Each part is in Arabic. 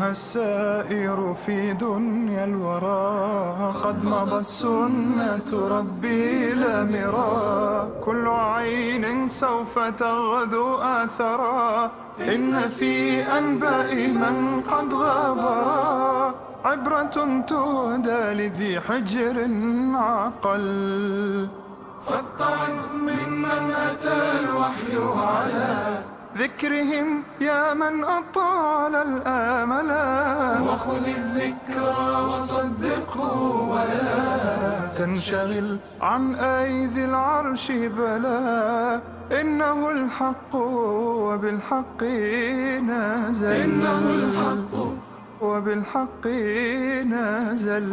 السائر في دنيا الورى، قد مضت سنة ربي لا مرى. كل عين سوف تغدو آثرا، إن في أنباء من قد غابرا عبرة تهدى لذي حجر عقل. فاتعظ ممن أتى الوحي على ذكرهم يا من أطال الآملا، وخذ الذكرى وصدقه ولا تنشغل عن أيدي العرش بلا. إنه الحق وبالحق نازل، إنه الحق وبالحق نازل.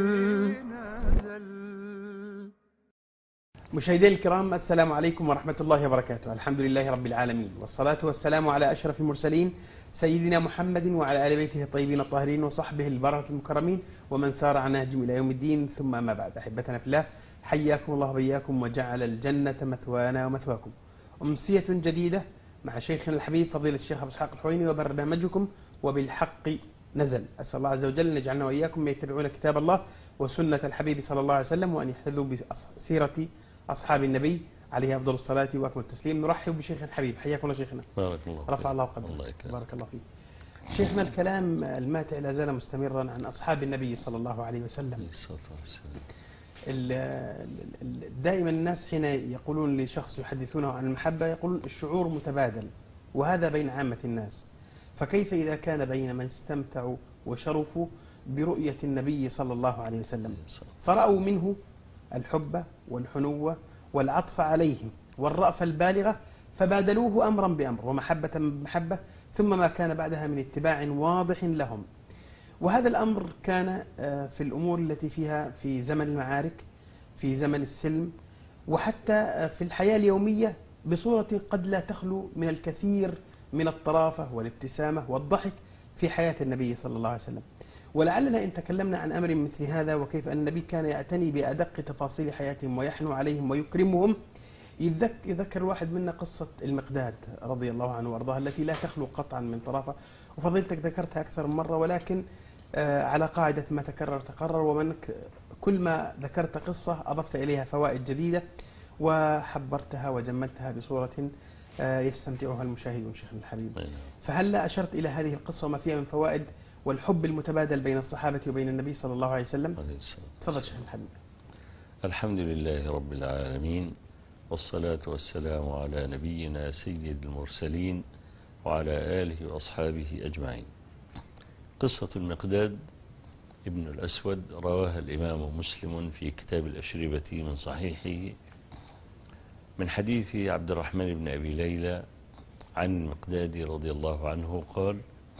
مشاهدينا الكرام، السلام عليكم ورحمة الله وبركاته. الحمد لله رب العالمين، والصلاة والسلام على أشرف المرسلين سيدنا محمد وعلى آل بيته الطيبين الطاهرين وصحبه البررة المكرمين ومن سار على نهجهم إلى يوم الدين. ثم أما بعد، أحبتنا في الله، حياكم الله وبياكم وجعل الجنة مثوانا ومثواكم. أمسية جديدة مع شيخنا الحبيب فضيلة الشيخ أبو إسحاق الحويني وبرنامجكم وبالحق نزل. أسأل الله عز وجل أن يجعلنا وإياكم من يتبعون كتاب الله وسنة الحبيب صلى الله عليه وسلم، وأن يحتذوا بسيرة أصحاب النبي عليه أفضل الصلاة وأكمل التسليم. نرحب بشيخنا الحبيب، حياكم الله شيخنا. بارك الله رفع الله قدرك. بارك الله فيك. شيخنا، الكلام الماتع لا زال مستمرا عن أصحاب النبي صلى الله عليه وسلم. دائما الناس حين يقولون لشخص يحدثونه عن المحبة يقولون الشعور متبادل، وهذا بين عامة الناس. فكيف إذا كان بين من استمتعوا وشرفوا برؤية النبي صلى الله عليه وسلم فرأوا منه الحب والحنوة والعطف عليهم والرأفة البالغة، فبادلوه أمرا بأمر ومحبة بمحبة، ثم ما كان بعدها من اتباع واضح لهم. وهذا الأمر كان في الأمور التي فيها في زمن المعارك، في زمن السلم، وحتى في الحياة اليومية بصورة قد لا تخلو من الكثير من الطرافة والابتسامة والضحك في حياة النبي صلى الله عليه وسلم. ولعلنا إن تكلمنا عن أمر مثل هذا، وكيف أن النبي كان يعتني بأدق تفاصيل حياتهم ويحنو عليهم ويكرمهم، يذكر الواحد منا قصة المقداد رضي الله عنه وارضاه التي لا تخلو قطعا من طرافة. وفضيلتك ذكرتها أكثر من مرة، ولكن على قاعدة ما تكرر تقرر، ومنك كل ما ذكرت قصة أضفت إليها فوائد جديدة وحبرتها وجملتها بصورة يستمتعها المشاهدون. شيخنا الحبيب، فهل أشرت إلى هذه القصة وما فيها من فوائد والحب المتبادل بين الصحابة وبين النبي صلى الله عليه وسلم؟ تفضل شيخ الحبيب. الحمد لله رب العالمين، والصلاة والسلام على نبينا سيد المرسلين وعلى آله وأصحابه أجمعين. قصة المقداد ابن الأسود رواها الإمام مسلم في كتاب الأشربة من صحيحه من حديث عبد الرحمن بن أبي ليلى عن المقداد رضي الله عنه قال: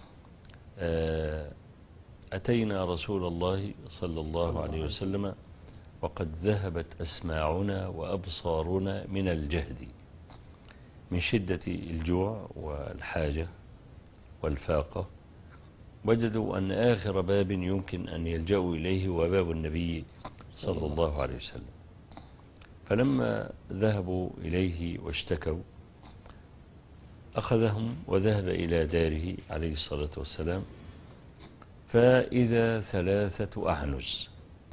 أتينا رسول الله صلى الله عليه وسلم وقد ذهبت أسماعنا وأبصارنا من الجهد من شدة الجوع والحاجة والفاقة. وجدوا أن آخر باب يمكن أن يلجأوا إليه هو باب النبي صلى الله عليه وسلم. فلما ذهبوا إليه واشتكوا أخذهم وذهب إلى داره عليه الصلاة والسلام، فإذا 3 أعنز،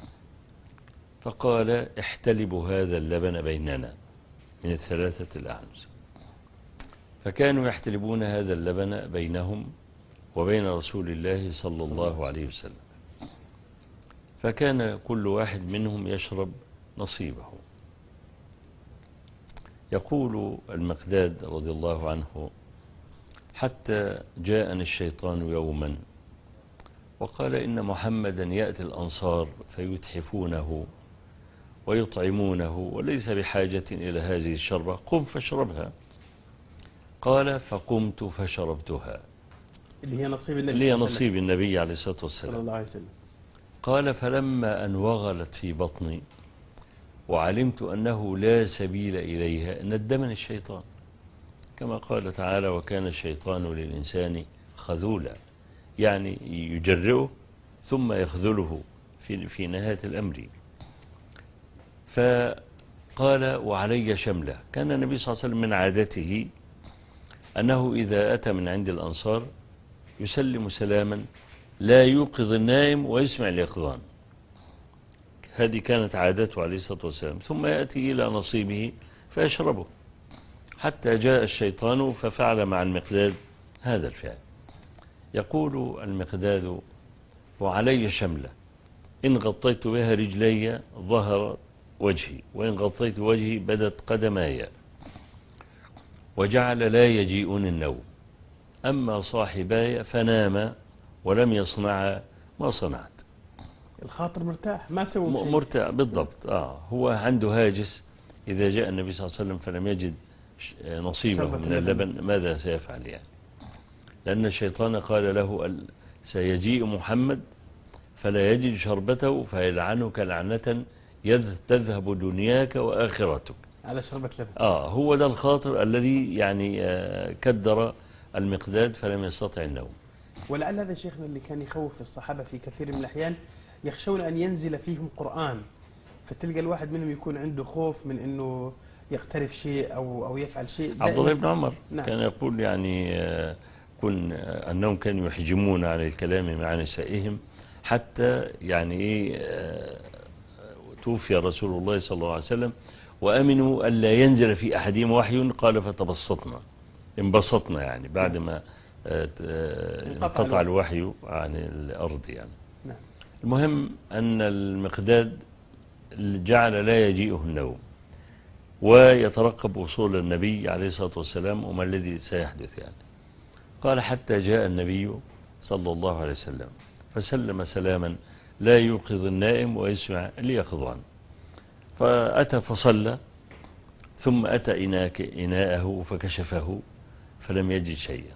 فقال: احتلبوا هذا اللبن بيننا من 3 الأعنز. فكانوا يحتلبون هذا اللبن بينهم وبين رسول الله صلى الله عليه وسلم، فكان كل واحد منهم يشرب نصيبه. يقول المقداد رضي الله عنه: حتى جاءني الشيطان يوما وقال إن محمدا يأتي الأنصار فيتحفونه ويطعمونه وليس بحاجة إلى هذه الشربة، قم فاشربها. قال: فقمت فشربتها، اللي هي نصيب النبي عليه الصلاة والسلام صلى الله عليه وسلم. قال: فلما أن وغلت في بطني وعلمت أنه لا سبيل إليها ندمني الشيطان، كما قال تعالى: وكان الشيطان للإنسان خذولا، يعني يجرئه ثم يخذله في نهاية الأمر. فقال: وعلي شملة. كان النبي صلى الله عليه وسلم من عادته أنه إذا أتى من عند الأنصار يسلم سلاما لا يوقظ النائم ويسمع اليقظان. هذه كانت عادته عليه الصلاة والسلام. ثم يأتي إلى نصيبه فيشربه، حتى جاء الشيطان ففعل مع المقداد هذا الفعل. يقول المقداد: وعلي شملة إن غطيت بها رجلي ظهر وجهي، وإن غطيت وجهي بدت قدماي، وجعل لا يجيئني النوم. أما صاحباي فناما ولم يصنع ما صنعت. الخاطر مرتاح، ما سوى شيء. مرتاح بالضبط. هو عنده هاجس، إذا جاء النبي صلى الله عليه وسلم فلم يجد نصيبه من اللبن ماذا سيفعل يعني؟ لأن الشيطان قال له: سيجيء محمد فلا يجد شربته فيلعنك لعنة تذهب دنياك وآخرتك. على شربة لبن. هو ده الخاطر الذي يعني كدر المقداد فلم يستطع النوم. ولعل هذا شيخنا اللي كان يخوف الصحابة في كثير من الأحيان، يخشون أن ينزل فيهم قرآن، فتلقى الواحد منهم يكون عنده خوف من أنه يقترف شيء أو يفعل شيء. عبد الله بن عمر نعم. كان يقول يعني أنهم كانوا يحجمون عن الكلام مع نسائهم حتى يعني توفي رسول الله صلى الله عليه وسلم وأمنوا ألا ينزل في أحدهم وحي. قال: فتبسطنا، انبسطنا يعني بعد ما انقطع الوحي عن الأرض يعني. نعم. المهم أن المقداد جعل لا يجيئه النوم ويترقب وصول النبي عليه الصلاة والسلام وما الذي سيحدث يعني. قال: حتى جاء النبي صلى الله عليه وسلم فسلم سلاما لا يوقظ النائم ويسمع اليقظان. فأتى فصلى، ثم أتى إناءه فكشفه فلم يجد شيئا.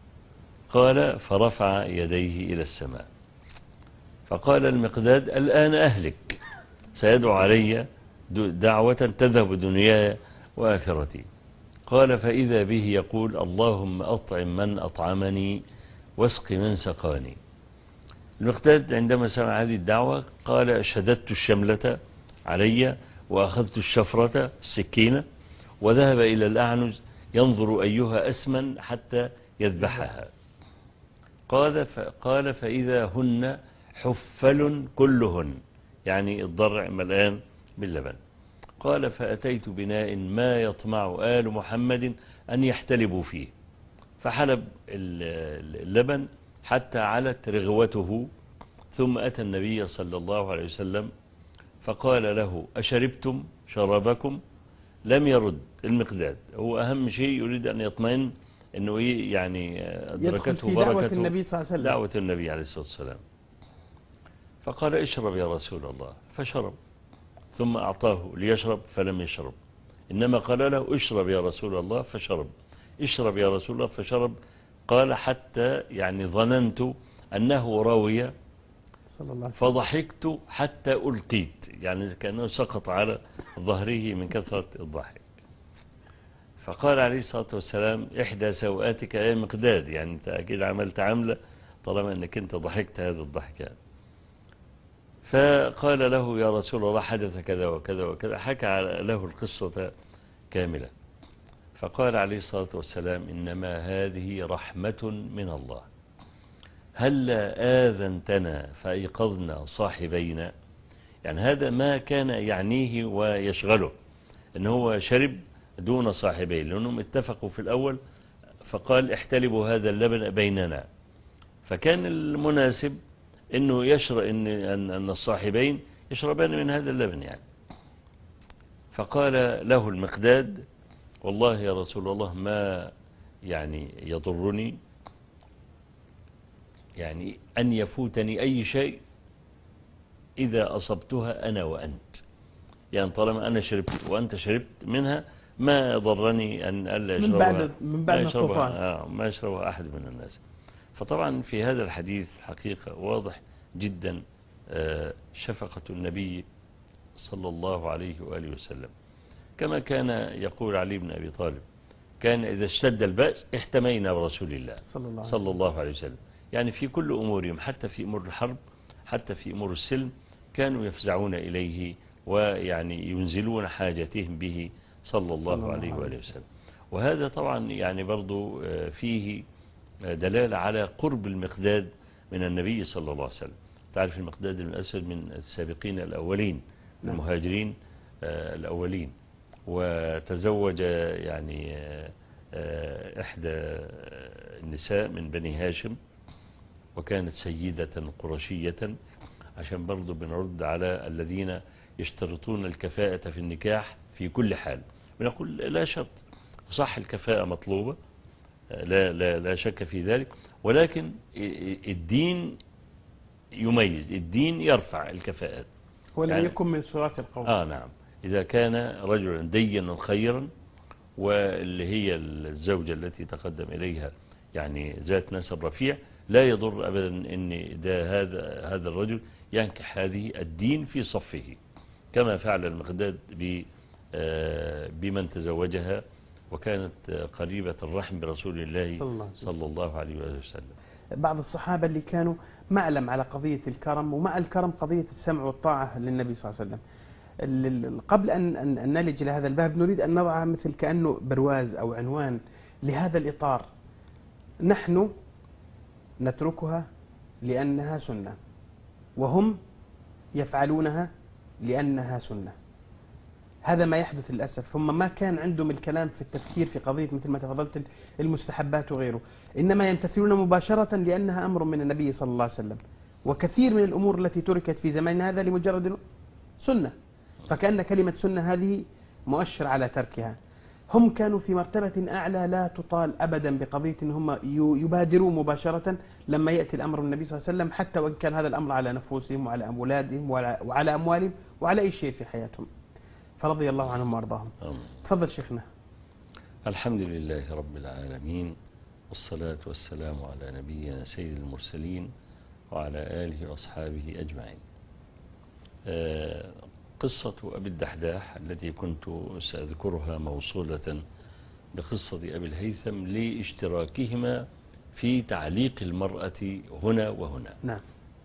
قال: فرفع يديه إلى السماء، فقال المقداد: الآن أهلك، سيدعو علي دعوة تذهب دنياي وآخرتي. قال: فإذا به يقول: اللهم أطعم من أطعمني واسق من سقاني. المقداد عندما سمع هذه الدعوة قال: شددت الشملة علي وأخذت الشفرة السكينة وذهب إلى الأعنز ينظر أيها أسمن حتى يذبحها. قال: فإذا هن حفل كلهن، يعني الضرع ملآن باللبن. قال: فأتيت بناء ما يطمع آل محمد أن يحتلبوا فيه، فحلب اللبن حتى علت رغوته. ثم أتى النبي صلى الله عليه وسلم فقال له: أشربتم شرابكم؟ لم يرد المقداد. هو أهم شيء يريد أن يطمئن أنه يعني أدركته بركة دعوة النبي عليه الصلاة والسلام. فقال: اشرب يا رسول الله، فشرب. ثم أعطاه ليشرب فلم يشرب، إنما قال له: اشرب يا رسول الله، فشرب. اشرب يا رسول الله، فشرب. قال: حتى يعني ظننت أنه راوي فضحكت حتى ألقيت، يعني كأنه سقط على ظهره من كثرة الضحك. فقال عليه الصلاة والسلام: إحدى سوءاتك يا مقداد، يعني أنت أكيد عملت عملة طالما أنك أنت ضحكت هذا الضحكة. فقال له: يا رسول الله حدث كذا وكذا وكذا، حكى له القصة كاملة. فقال عليه الصلاة والسلام: إنما هذه رحمة من الله، هلا آذنتنا فأيقظنا صاحبينا. يعني هذا ما كان يعنيه ويشغله، إن هو شرب دون صاحبين، لأنهم اتفقوا في الأول فقال: احتلبوا هذا اللبن بيننا. فكان المناسب إنه يشرب أن الصاحبين يشربان من هذا اللبن يعني. فقال له المقداد: والله يا رسول الله ما يعني يضرني يعني أن يفوتني أي شيء إذا أصبتها أنا وأنت، يعني طالما أنا شربت وأنت شربت منها ما ضرني أن ألا يشربها من بعد ما يشربها أحد من الناس. فطبعا في هذا الحديث حقيقة واضح جدا شفقة النبي صلى الله عليه وآله وسلم، كما كان يقول علي بن أبي طالب: كان إذا اشتد البأس احتمينا برسول الله صلى الله عليه وسلم. يعني في كل أمورهم، حتى في أمور الحرب، حتى في أمور السلم، كانوا يفزعون إليه ويعني ينزلون حاجتهم به صلى الله عليه وآله وسلم. وهذا طبعا يعني برضو فيه دلالة على قرب المقداد من النبي صلى الله عليه وسلم. تعرف المقداد بن الأسود من السابقين الأولين، المهاجرين الأولين، وتزوج يعني إحدى النساء من بني هاشم، وكانت سيدة قرشية، عشان برضو بنرد على الذين يشترطون الكفاءة في النكاح في كل حال. بنقول لا شرط، صح الكفاءة مطلوبة، لا شك في ذلك، ولكن الدين يميز، الدين يرفع الكفاءات. ولم يعني يكن من صراط القوم. نعم، إذا كان رجلا دينا خيرا، واللي هي الزوجة التي تقدم إليها يعني ذات نسب رفيع، لا يضر أبدا أن هذا الرجل ينكح هذه الدين في صفه، كما فعل المقداد بمن تزوجها وكانت قريبة الرحم برسول الله صلى الله عليه وسلم. بعض الصحابة اللي كانوا معلم على قضية الكرم، ومع الكرم قضية السمع والطاعة للنبي صلى الله عليه وسلم. قبل أن نلج إلى هذا الباب نريد أن نضع مثل كأنه برواز أو عنوان لهذا الإطار. نحن نتركها لأنها سنة، وهم يفعلونها لأنها سنة. هذا ما يحدث للأسف. هم ما كان عندهم الكلام في التفكير في قضية مثل ما تفضلت المستحبات وغيره، إنما يمتثلون مباشرة لأنها أمر من النبي صلى الله عليه وسلم. وكثير من الأمور التي تركت في زماننا هذا لمجرد سنة، فكأن كلمة سنة هذه مؤشر على تركها. هم كانوا في مرتبة أعلى لا تطال أبدا بقضية أن هم يبادروا مباشرة لما يأتي الأمر من النبي صلى الله عليه وسلم، حتى وإن كان هذا الأمر على نفوسهم وعلى أولادهم وعلى أموالهم وعلى أي شيء في حياتهم، فرضي الله عنهم وأرضاهم. تفضل شيخنا. الحمد لله رب العالمين، والصلاة والسلام على نبينا سيد المرسلين وعلى آله وأصحابه أجمعين. قصة أبي الدحداح التي كنت سأذكرها موصولة بقصة أبي الهيثم لاشتراكهما في تعليق المرأة هنا وهنا. نعم.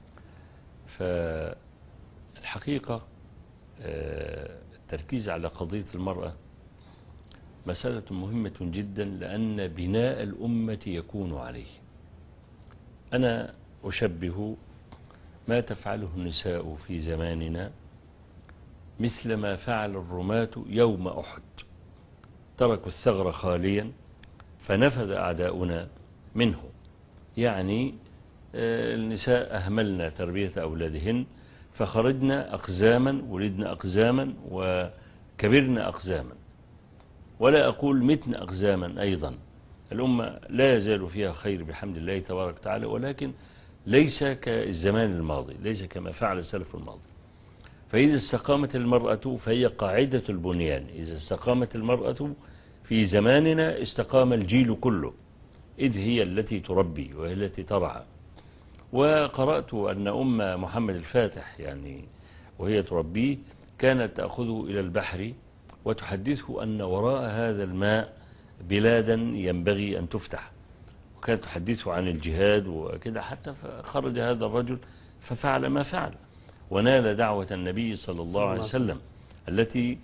فالحقيقة التركيز على قضية المرأة مسألة مهمة جدا، لأن بناء الأمة يكون عليه. أنا أشبه ما تفعله النساء في زماننا مثل ما فعل الرماة يوم أحد، تركوا الثغر خاليا فنفذ أعداؤنا منه. يعني النساء أهملنا تربية أولادهن، فخرجنا أقزاما، ولدنا أقزاما، وكبرنا أقزاما، ولا أقول متنا أقزاما. أيضا الأمة لا يزال فيها خير بحمد الله تبارك وتعالى، ولكن ليس كالزمان الماضي، ليس كما فعل السلف الماضي. فإذا استقامت المرأة فهي قاعدة البنيان. إذا استقامت المرأة في زماننا استقام الجيل كله، إذ هي التي تربي وهي التي ترعى. وقرأت أن أم محمد الفاتح يعني وهي تربيه كانت تأخذه إلى البحر وتحدثه أن وراء هذا الماء بلادا ينبغي أن تفتح، وكانت تحدثه عن الجهاد وكذا، حتى خرج هذا الرجل ففعل ما فعل، ونال دعوة النبي صلى الله عليه وسلم التي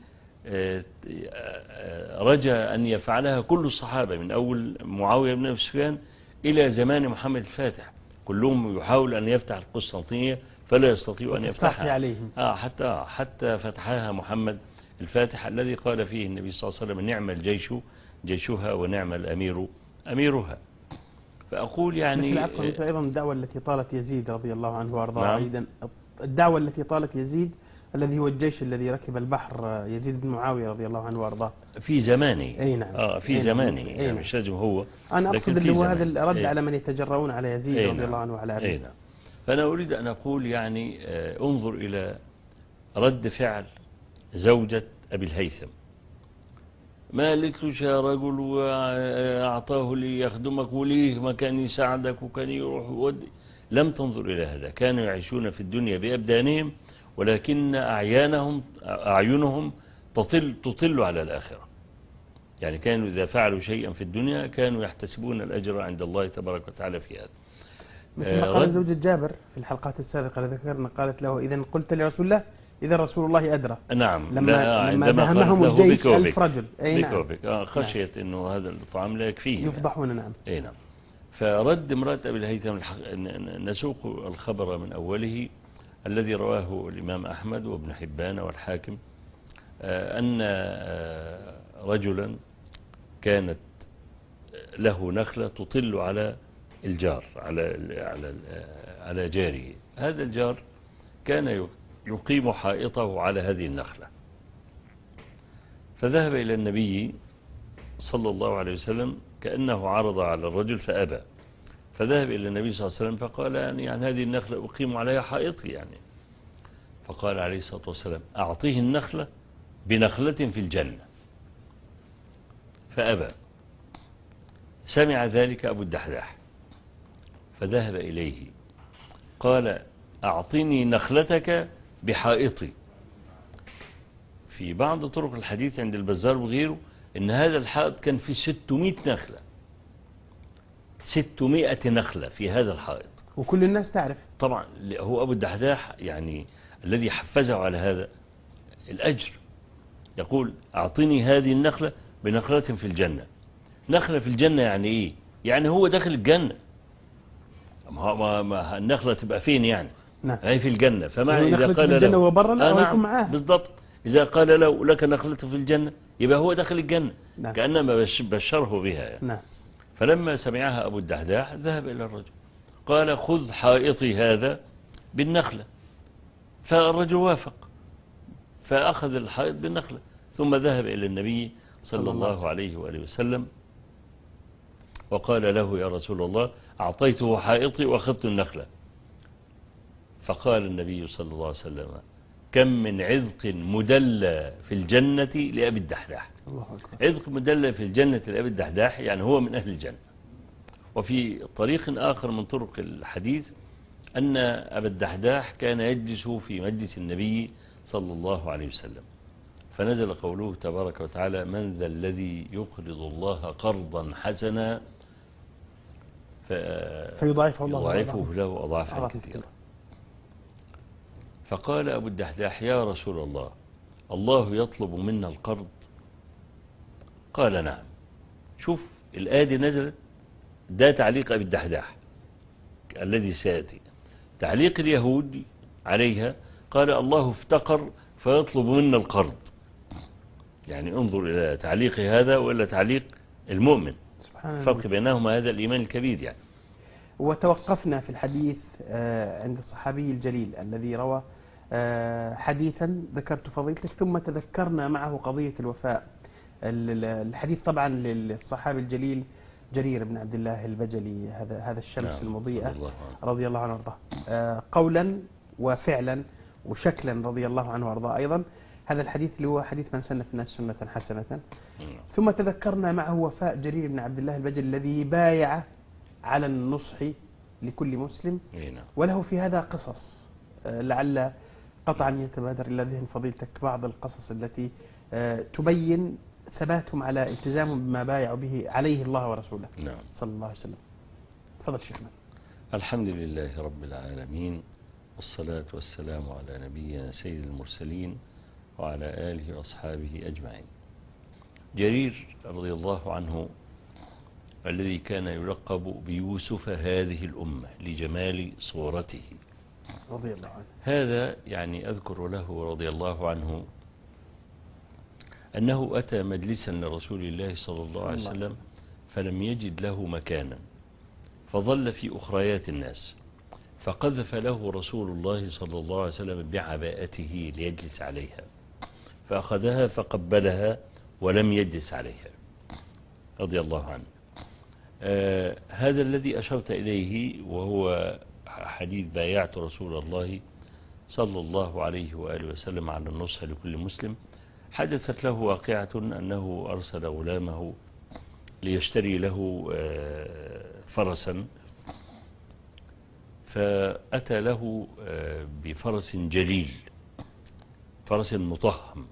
رجى أن يفعلها كل الصحابة من أول معاوية بن أبي سفيان إلى زمان محمد الفاتح. كلهم يحاول أن يفتح القسطنطينية فلا يستطيع أن يفتحها حتى فتحها محمد الفاتح الذي قال فيه النبي صلى الله عليه وسلم: نعم الجيش جيشها ونعم الأمير أميرها. فأقول يعني مثل أيضا الدعوة التي طالت يزيد رضي الله عنه وأرضاه. أيضا الدعوة التي طالت يزيد الذي هو الجيش الذي ركب البحر، يزيد بن معاوية رضي الله عنه وأرضاه في زمانه. أي نعم. في زمانه. يعني مش لازم هو، أنا أقصد اللي هو هذا الرد على من يتجرؤون على يزيد رضي الله عنه وعلى أبيه. نعم. فأنا أريد أن أقول يعني انظر إلى رد فعل زوجة أبي الهيثم. ما قالتلوش يا رجل وأعطاه لي يخدمك وليه ما كان يساعدك وكان يروح يودي. لم تنظر إلى هذا. كانوا يعيشون في الدنيا بأبدانهم، ولكن أعينهم تطل على الآخرة. يعني كانوا إذا فعلوا شيئا في الدنيا كانوا يحتسبون الأجر عند الله تبارك وتعالى في هذا. مثل ما قال زوجة جابر في الحلقات السابقة ذكرنا، قالت له: إذا قلت لرسول الله إذا رسول الله أدرى. نعم. لما دهمهم الجيش 1000 رجل. نعم. خشيت أنه هذا الطعام لا يكفيه. يفضحون. نعم. نعم. فرد امرأة أبي الهيثم نسوق الخبر من أوله الذي رواه الإمام أحمد وابن حبان والحاكم أن رجلا كانت له نخلة تطل على الجار على جاره. هذا الجار كان يقيم حائطه على هذه النخلة، فذهب إلى النبي صلى الله عليه وسلم كأنه عرض على الرجل فأبى، فذهب إلى النبي صلى الله عليه وسلم فقال يعني هذه النخلة أقيم عليها حائطي يعني. فقال عليه الصلاة والسلام أعطيه النخلة بنخلة في الجنة، فأبى. سمع ذلك أبو الدحداح فذهب إليه قال أعطني نخلتك بحائطي. في بعض طرق الحديث عند البزار وغيره إن هذا الحائط كان فيه 600 نخلة، 600 نخلة في هذا الحائط، وكل الناس تعرف طبعا. هو أبو الدحداح يعني الذي حفزه على هذا الأجر، يقول أعطني هذه النخلة بنخلة في الجنة. نخلة في الجنة يعني إيه؟ يعني هو داخل الجنة، ما النخلة تبقى فين يعني؟ نعم. هي في الجنة. فمعنى إذا قال الجنة له وبره لا نعم يكون معاه بالضبط، إذا قال له لك نخلة في الجنة يبقى هو داخل الجنة. نعم. كأنما بشره بها يعني. نعم. فلما سمعها أبو الدحداح ذهب إلى الرجل قال خذ حائطي هذا بالنخلة، فالرجل وافق فأخذ الحائط بالنخلة، ثم ذهب إلى النبي صلى الله عليه وآله وسلم وقال له يا رسول الله أعطيته حائطي وأخذت النخلة. فقال النبي صلى الله عليه وسلم كم من عذق مدلى في الجنة لأبي الدحداح. عذق مدلى في الجنة لأبي الدحداح يعني هو من أهل الجنة. وفي طريق آخر من طرق الحديث أن أبا الدحداح كان يجلس في مجلس النبي صلى الله عليه وسلم، فنزل قوله تبارك وتعالى من ذا الذي يقرض الله قرضا حسنا فيضاعفه له أضعافا كثيرة. فقال أبو الدحداح يا رسول الله الله يطلب منا القرض؟ قال نعم. شوف الآية دي نزلت، ده تعليق أبي الدحداح الذي سيأتي. تعليق اليهود عليها قال الله افتقر فيطلب منا القرض. يعني انظر إلى تعليق هذا وإلى تعليق المؤمن، فرق بينهما هذا الإيمان الكبير يعني. وتوقفنا في الحديث عند الصحابي الجليل الذي روى حديثا ذكرت فضيلتك، ثم تذكرنا معه قضية الوفاء. الحديث طبعا للصحابي الجليل جرير بن عبد الله البجلي، هذا الشمس المضيئة رضي الله عنه وارضاه، قولا وفعلا وشكلا رضي الله عنه وارضاه أيضا. هذا الحديث اللي هو حديث من سنة الناس سنة حسنة. ثم تذكرنا معه وفاء جرير بن عبد الله البجلي الذي بايع على النصح لكل مسلم، وله في هذا قصص لعل قطعا يتبادر إلى ذهن فضيلتك بعض القصص التي تبين ثباتهم على التزامهم بما بايعوا به عليه الله ورسوله. نعم. صلى الله عليه وسلم. تفضل شيخنا. الحمد لله رب العالمين، والصلاة والسلام على نبينا سيد المرسلين وعلى آله وأصحابه أجمعين. جرير رضي الله عنه الذي كان يلقب بيوسف هذه الأمة لجمال صورته رضي الله عنه، هذا يعني أذكر له رضي الله عنه أنه أتى مجلسا لرسول الله صلى الله عليه وسلم فلم يجد له مكانا، فظل في أخريات الناس، فقذف له رسول الله صلى الله عليه وسلم بعباءته ليجلس عليها، فأخذها فقبلها ولم يجلس عليها رضي الله عنه. هذا الذي أشرت إليه وهو حديث بايعت رسول الله صلى الله عليه وآله وسلم على النصح لكل مسلم. حدثت له واقعة أنه أرسل غلامه ليشتري له فرسا، فأتى له بفرس جليل، فرس مطهم،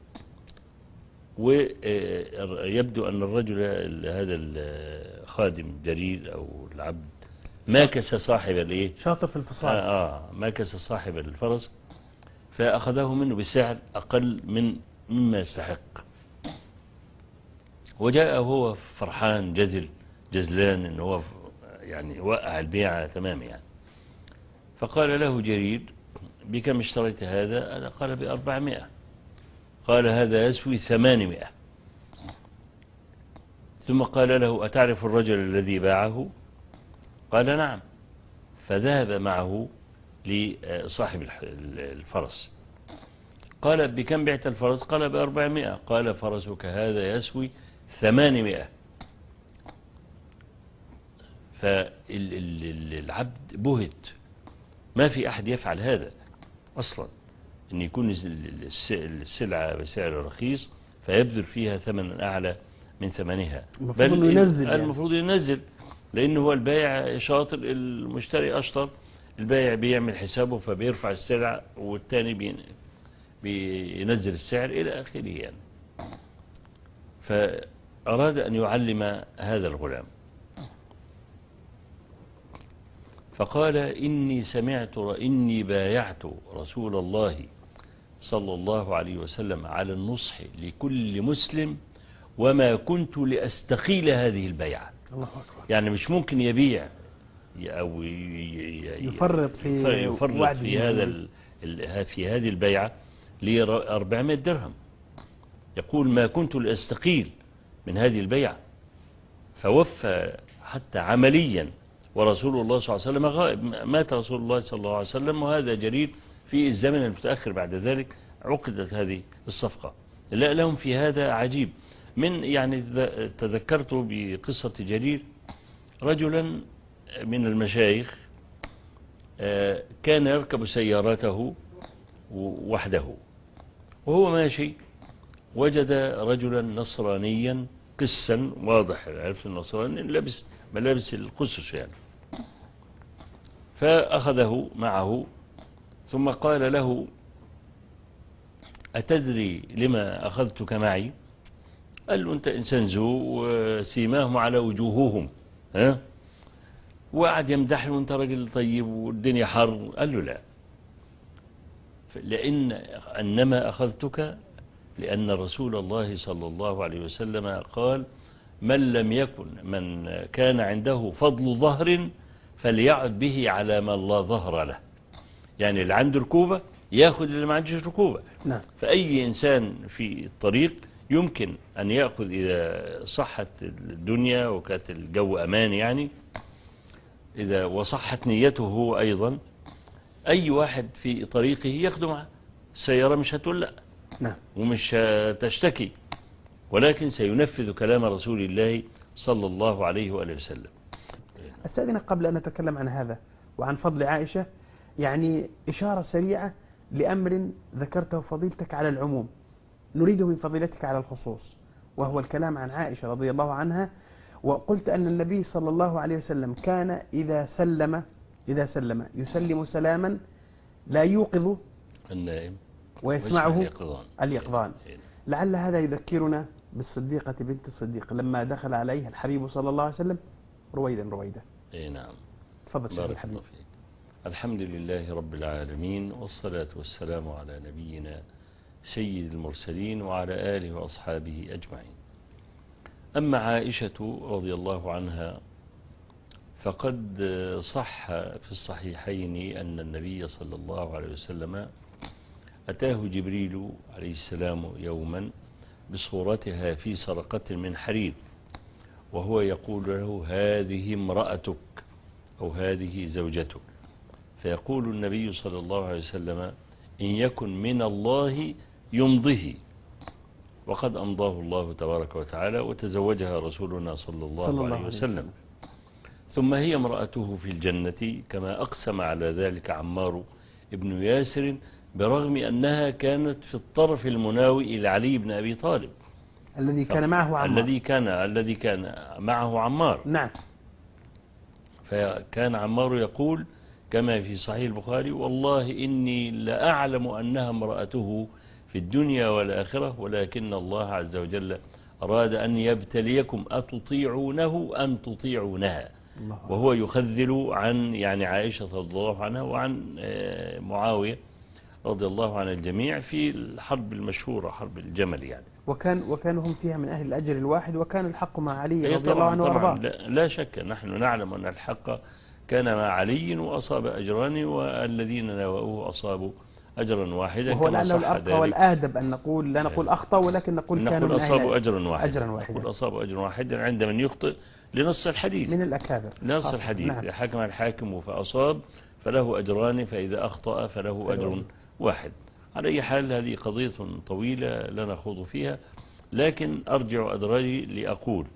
ويبدو أن الرجل هذا الخادم جرير أو العبد ماكس صاحب الايه، شاطر في الفصال، ماكس صاحب الفرس، فأخذه منه بسعر أقل مما يستحق، وجاء هو فرحان جزلان إن هو يعني وقع البيعة تمام يعني. فقال له جرير: بكم اشتريت هذا؟ قال: ب400. قال: هذا يسوي 800. ثم قال له: أتعرف الرجل الذي باعه؟ قال: نعم. فذهب معه لصاحب الفرس. قال: بكم بعت الفرس؟ قال: ب400. قال: فرسك هذا يسوي 800. فالعبد بهت، ما في أحد يفعل هذا أصلا، أن يكون السلعة بسعر رخيص فيبذل فيها ثمنا أعلى من ثمنها، بل المفروض ينزل، لأنه هو البائع شاطر، المشتري أشطر، البائع بيعمل حسابه فبيرفع السلع والتاني بينزل السعر إلى آخره يعني. فأراد أن يعلم هذا الغلام، فقال: إني سمعت إني بايعت رسول الله صلى الله عليه وسلم على النصح لكل مسلم، وما كنت لأستقيل هذه البيعة. الله أكبر. يعني مش ممكن يبيع أو يفرط في هذه البيعة ل 400 درهم. يقول: ما كنت لأستقيل من هذه البيعة. فوفى حتى عمليا، ورسول الله صلى الله عليه وسلم غائب، مات رسول الله صلى الله عليه وسلم، وهذا جرير في الزمن المتأخر بعد ذلك عقدت هذه الصفقة. لا لهم في هذا عجيب. من يعني تذكرت بقصة جرير رجلا من المشايخ كان يركب سيارته وحده، وهو ماشي وجد رجلا نصرانيا قسا واضح، عرف النصراني لابس ملابس القسس يعني، فأخذه معه ثم قال له: أتدري لما أخذتك معي؟ قال له: أنت إنسان ذو وسيماهم على وجوههم، ها؟ وقعد يمدح له: أنت راجل طيب والدنيا حر. قال له: لا، إنما أخذتك لأن رسول الله صلى الله عليه وسلم قال: من كان عنده فضل ظهر فليعد به على من لا ظهر له. يعني اللي عنده ركوبة ياخذ اللي ما عندوش ركوبة. نعم. فأي إنسان في الطريق يمكن أن يأخذ إذا صحت الدنيا وكانت الجو أمان، يعني إذا وصحت نيته هو أيضا، أي واحد في طريقه ياخده معه. السيارة مش هتقول لا، نعم، ومش تشتكي، ولكن سينفذ كلام رسول الله صلى الله عليه وآله وسلم. أستأذنك قبل أن نتكلم عن هذا وعن فضل عائشة، يعني إشارة سريعة لأمر ذكرته فضيلتك على العموم نريده من فضيلتك على الخصوص، وهو الكلام عن عائشة رضي الله عنها. وقلت أن النبي صلى الله عليه وسلم كان إذا سلم يسلم سلاما لا يوقظ النائم ويسمعه اليقظان. لعل هذا يذكرنا بالصديقة بنت الصديق لما دخل عليها الحبيب صلى الله عليه وسلم رويدا. اي نعم. تفضل شيخ الحبيب. الحمد لله رب العالمين، والصلاة والسلام على نبينا سيد المرسلين وعلى آله وأصحابه أجمعين. أما عائشة رضي الله عنها فقد صح في الصحيحين أن النبي صلى الله عليه وسلم أتاه جبريل عليه السلام يوما بصورتها في سرقة من حرير، وهو يقول له: هذه امرأتك أو هذه زوجتك. فيقول النبي صلى الله عليه وسلم: إن يكن من الله يمضه. وقد أمضاه الله تبارك وتعالى وتزوجها رسولنا صلى الله عليه وسلم. ثم هي امرأته في الجنة كما أقسم على ذلك عمار ابن ياسر، برغم أنها كانت في الطرف المناوي إلى علي بن أبي طالب الذي كان معه عمار. الذي كان معه عمار. نعم. فكان عمار يقول كما في صحيح البخاري: والله إني لأعلم أنها امرأته في الدنيا والآخرة، ولكن الله عز وجل أراد أن يبتليكم أتطيعونه أم تطيعونها. وهو يخذل عن يعني عائشة رضي الله عنها وعن معاوية رضي الله عن الجميع في الحرب المشهورة حرب الجمل يعني. وكانوا هم فيها من أهل الأجر الواحد، وكان الحق مع علي أي رضي الله طبعا عنه طبعا وأرضاه. لا شك، نحن نعلم أن الحق كان مع علي وأصاب أجران، والذين ناوؤوه أصابوا أجرا واحدا، وهو كما لعله صح الأرقى ذلك. والأهدب أن نقول لا نقول أخطأ، ولكن نقول كانوا من أصابوا أهل أجرا واحدا. أجرا واحدا. نقول أصابوا أجرا واحدا عند من يخطئ لنص الحديث، من الأكابر لنص الحديث. نعم. إذا حكم الحاكم فأصاب فله أجران، فإذا أخطأ فله أجر واحد. على أي حال هذه قضية طويلة لا نخوض فيها، لكن أرجع أدراجي لأقول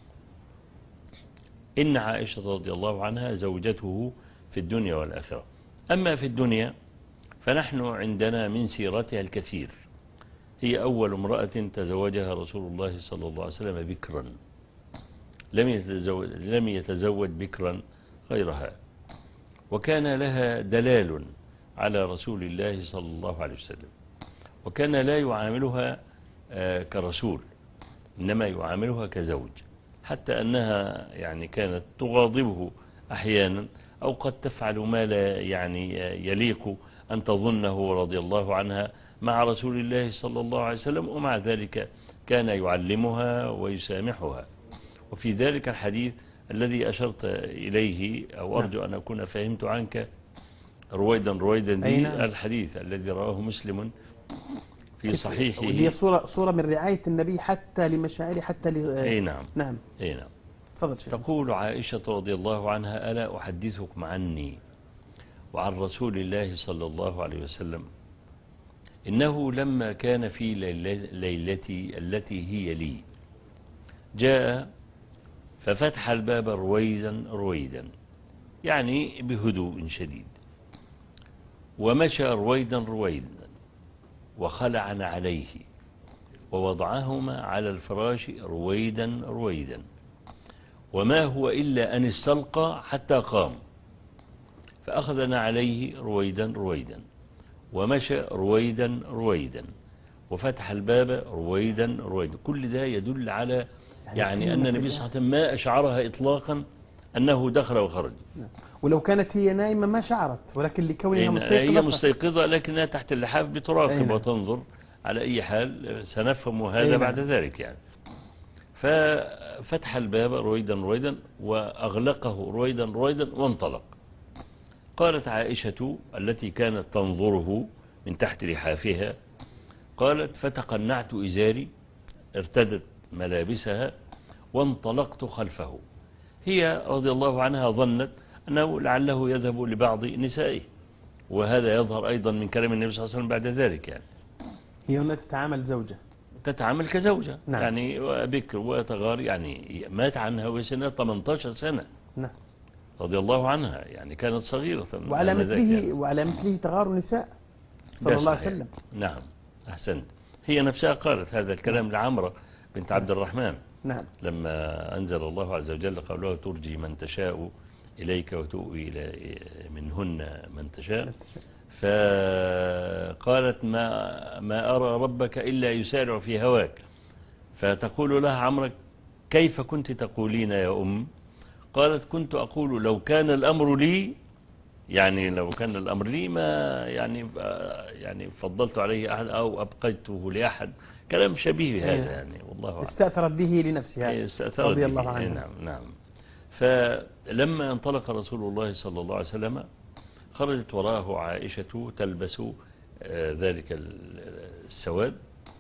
إن عائشة رضي الله عنها زوجته في الدنيا والآخرة. أما في الدنيا فنحن عندنا من سيرتها الكثير. هي أول امرأة تزوجها رسول الله صلى الله عليه وسلم بكرا، لم يتزوج بكرا غيرها، وكان لها دلال على رسول الله صلى الله عليه وسلم، وكان لا يعاملها كرسول، إنما يعاملها كزوج، حتى أنها يعني كانت تغاضبه أحيانا، أو قد تفعل ما لا يعني يليق أن تظنه رضي الله عنها مع رسول الله صلى الله عليه وسلم، ومع ذلك كان يعلمها ويسامحها. وفي ذلك الحديث الذي أشرت إليه، أو أرجو أن أكون فهمت عنك رويدا دي، الحديث الذي رواه مسلم في صحيحه، هي صورة من رعاية النبي حتى لمشاعره، حتى أي نعم. نعم. أي نعم. تفضل شيخ. تقول عائشة رضي الله عنها: ألا أحدثكم عني وعن رسول الله صلى الله عليه وسلم، إنه لما كان في ليلتي التي هي لي جاء ففتح الباب رويدا يعني بهدوء شديد، ومشى رويدا وخلعن عليه ووضعهما على الفراش رويدا، وما هو إلا أن استلقى حتى قام، فأخذنا عليه رويدا ومشى رويدا وفتح الباب رويدا. كل ده يدل على يعني أن النبي صلى الله عليه وسلم ما أشعرها إطلاقا أنه دخل وخرج. ولو كانت هي نائمة ما شعرت، ولكن لكونها مستيقظة، هي مستيقظة لكنها تحت اللحاف بتراقب وتنظر. على أي حال سنفهم هذا بعد ذلك يعني. ففتح الباب رويدا وأغلقه رويدا وانطلق. قالت عائشة التي كانت تنظره من تحت لحافها، قالت: فتقنعت إزاري، ارتدت ملابسها وانطلقت خلفه. هي رضي الله عنها ظنت أنه لعله يذهب لبعض نسائه، وهذا يظهر أيضا من كلام النبي صلى الله عليه وسلم بعد ذلك يعني. هي هنا تتعامل كزوجة. نعم. يعني بكر وتغار، يعني مات عنها وسنة 18 سنة. نعم. رضي الله عنها، يعني كانت صغيرة. وعلى مثله تغار النساء صلى الله عليه وسلم. نعم، أحسنت. هي نفسها قالت هذا الكلام لعمرة بنت عبد الرحمن. نعم. لما أنزل الله عز وجل قوله: ترجي من تشاء إليك وتؤوي منهن من تشاء، فقالت: ما أرى ربك إلا يسارع في هواك. فتقول لها عمرو: كيف كنت تقولين يا أم؟ قالت: كنت أقول لو كان الأمر لي، يعني لو كان الأمر لي ما يعني فضلت عليه أحد أو أبقيته لأحد، كلام شبيه بهذا يعني. والله أعلم. استأثرت به لنفسها رضي الله عنها. نعم. فلما انطلق رسول الله صلى الله عليه وسلم خرجت وراءه عائشة تلبس ذلك السواد،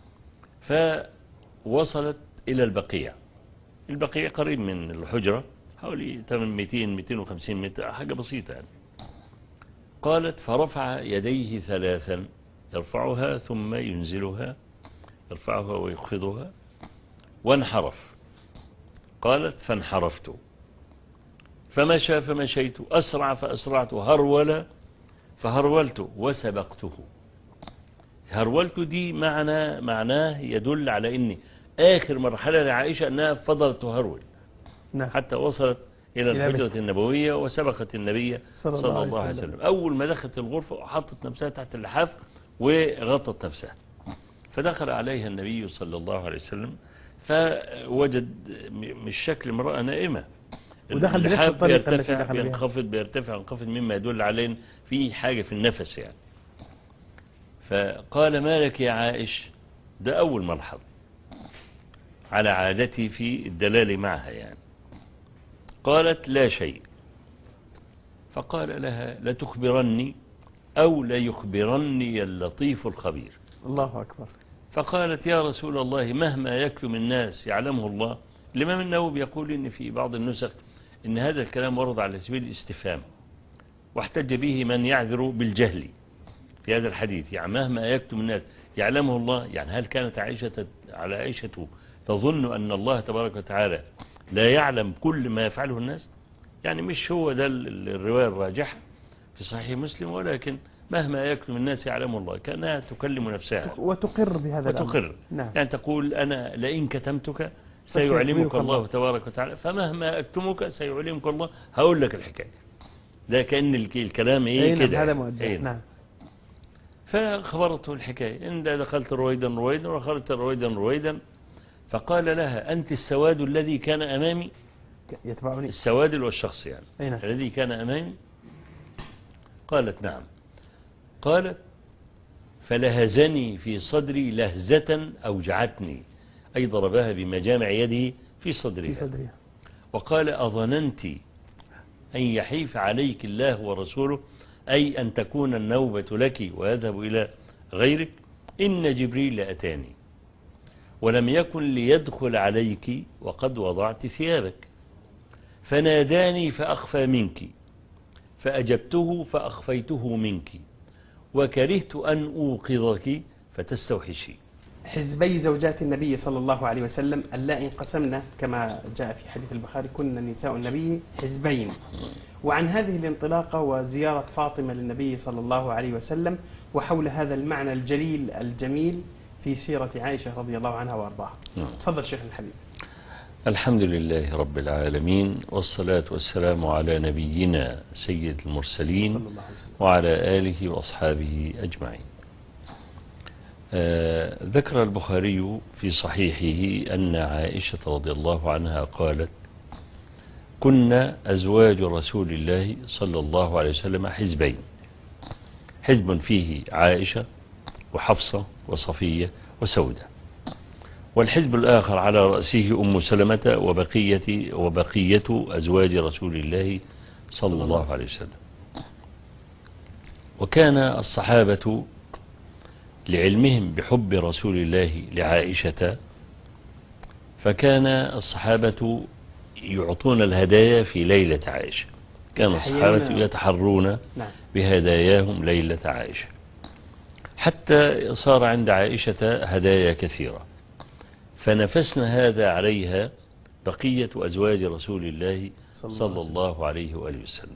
فوصلت إلى البقيع قريب من الحجرة، حوالي 200-250 متر، حاجة بسيطة يعني. قالت: فرفع يديه 3، يرفعها ثم ينزلها، يرفعها ويخفضها، وانحرف. قالت: فانحرفت، فمشى فمشيت، أسرع فأسرعت، هرول فهرولت، وسبقته. هرولت دي معناه يدل على أن آخر مرحلة لعائشة أنها فضلت تهرول حتى وصلت إلى الحجرة النبوية وسبقت النبي صلى الله عليه وسلم. أول ما دخلت الغرفة حطت نفسها تحت اللحاف وغطت نفسها، فدخل عليها النبي صلى الله عليه وسلم فوجد مش شكل امرأة نائمة، ودخل اللحاف بيرتفع بينخفض مما يدل على في حاجة في النفس يعني. فقال: ما لك يا عائش؟ ده أول ملحظ على عادتي في الدلال معها يعني. قالت: لا شيء. فقال لها: لتخبرني أو ليخبرني اللطيف الخبير. الله أكبر. فقالت: يا رسول الله، مهما يكتم الناس يعلمه الله. الإمام النووي يقول إن في بعض النسخ إن هذا الكلام ورد على سبيل الاستفهام، واحتج به من يعذر بالجهل في هذا الحديث. يعني مهما يكتم الناس يعلمه الله، يعني هل كانت عائشة تظن أن الله تبارك وتعالى لا يعلم كل ما يفعله الناس؟ يعني مش هو ده الرواية الراجحة في صحيح مسلم، ولكن مهما يكتم الناس يعلمه الله، كانها تكلم نفسها وتقر بهذا الأمر. وتقر. نعم. يعني تقول: أنا لئن كتمتك سيعلمك الله تبارك وتعالى، فمهما أكتمك سيعلمك الله. هقول لك الحكاية. ده كأن الكلام كده. هذا مؤدى. نعم. فخبرته الحكاية: إن دخلت رويدا رويدا وخرجت رويدا رويدا. فقال لها: أنت السواد الذي كان أمامي. يتبعني. السواد والشخص يعني. نعم. الذي كان أمامي. قالت: نعم. قالت: فلهزني في صدري لهزة أوجعتني، أي ضربها بمجامع يده في صدرها. وقال: أظننت أن يحيف عليك الله ورسوله، أي أن تكون النوبة لك ويذهب إلى غيرك؟ إن جبريل أتاني ولم يكن ليدخل عليك وقد وضعت ثيابك، فناداني فأخفى منك، فأجبته فأخفيته منك، وكرهت أن أوقظك فتستوحشي. حزبي زوجات النبي صلى الله عليه وسلم اللائي انقسمنا كما جاء في حديث البخاري: كنا نساء النبي حزبين. وعن هذه الانطلاقة وزيارة فاطمة للنبي صلى الله عليه وسلم، وحول هذا المعنى الجليل الجميل في سيرة عائشة رضي الله عنها وارضاها. تفضل شيخ الحبيب. الحمد لله رب العالمين، والصلاة والسلام على نبينا سيد المرسلين وعلى آله وأصحابه أجمعين. ذكر البخاري في صحيحه أن عائشة رضي الله عنها قالت: كنا أزواج رسول الله صلى الله عليه وسلم حزبين، حزب فيه عائشة وحفصة وصفية وسودة، والحزب الآخر على رأسه أم سلمة وبقية أزواج رسول الله صلى الله عليه وسلم. وكان الصحابة لعلمهم بحب رسول الله لعائشة، فكان الصحابة يعطون الهدايا في ليلة عائشة. كان الصحابة يتحرون بهداياهم ليلة عائشة، حتى صار عند عائشة هدايا كثيرة، فنفسنا هذا عليها بقية أزواج رسول الله صلى الله عليه وآله وسلم.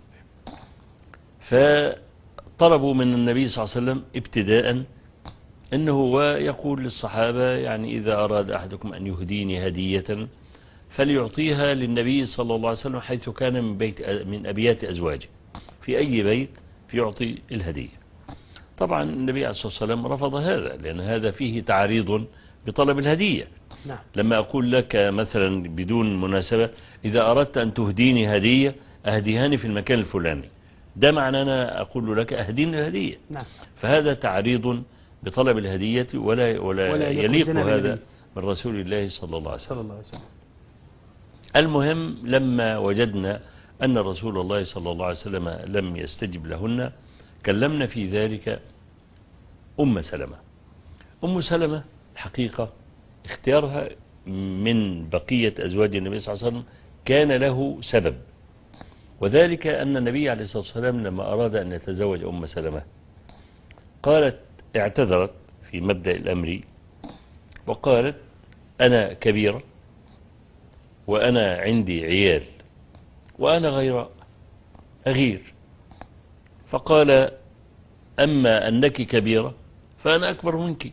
فطلبوا من النبي صلى الله عليه وسلم ابتداء أنه هو يقول للصحابة: يعني إذا أراد أحدكم أن يهديني هدية فليعطيها للنبي صلى الله عليه وسلم حيث كان من أبيات أزواجه، في أي بيت فيعطي الهدية. طبعا النبي عليه الصلاة والسلام رفض هذا، لأن هذا فيه تعريض بطلب الهدية. نعم. لما أقول لك مثلا بدون مناسبة: إذا أردت أن تهديني هدية أهديهاني في المكان الفلاني، ده معنى أنا أقول لك أهديني الهدية. نعم. فهذا تعريض بطلب الهدية، ولا يليق هذا من رسول الله صلى الله عليه وسلم. المهم، لما وجدنا أن رسول الله صلى الله عليه وسلم لم يستجب لهن، كلمنا في ذلك أم سلمة. أم سلمة الحقيقة اختيارها من بقية أزواج النبي صلى الله عليه وسلم كان له سبب، وذلك أن النبي عليه الصلاة والسلام لما أراد أن يتزوج أم سلمة قالت، اعتذرت في مبدأ الأمر وقالت: أنا كبيرة وأنا عندي عيال وأنا غيراء أغير. فقال: أما أنك كبيرة فأنا أكبر منك،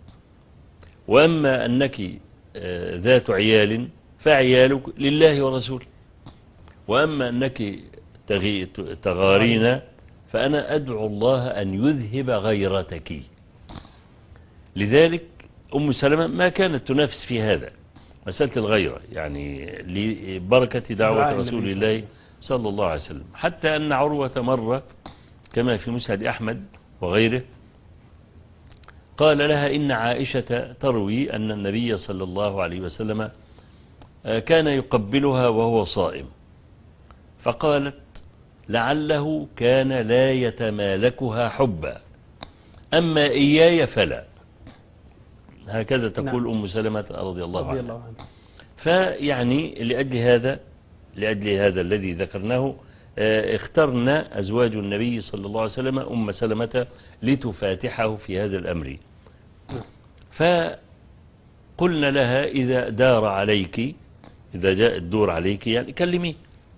وأما أنك ذات عيال فعيالك لله ورسوله، وأما أنك تغارين فأنا أدعو الله أن يذهب غيرتك. لذلك أم سلمة ما كانت تنافس في هذا مسألة الغيرة، يعني لبركة دعوة رسول الله صلى الله عليه وسلم. حتى أن عروة مرة كما في مسند أحمد وغيره قال لها إن عائشة تروي أن النبي صلى الله عليه وسلم كان يقبلها وهو صائم، فقالت لعله كان لا يتمالكها حبا، أما إياي فلا. هكذا تقول أم سلمة رضي الله عنها. فيعني لأجل هذا الذي ذكرناه اخترنا أزواج النبي صلى الله عليه وسلم أم سلمة لتفاتحه في هذا الأمر. فقلنا لها إذا دار عليك، إذا جاء الدور عليك يعني كلميه.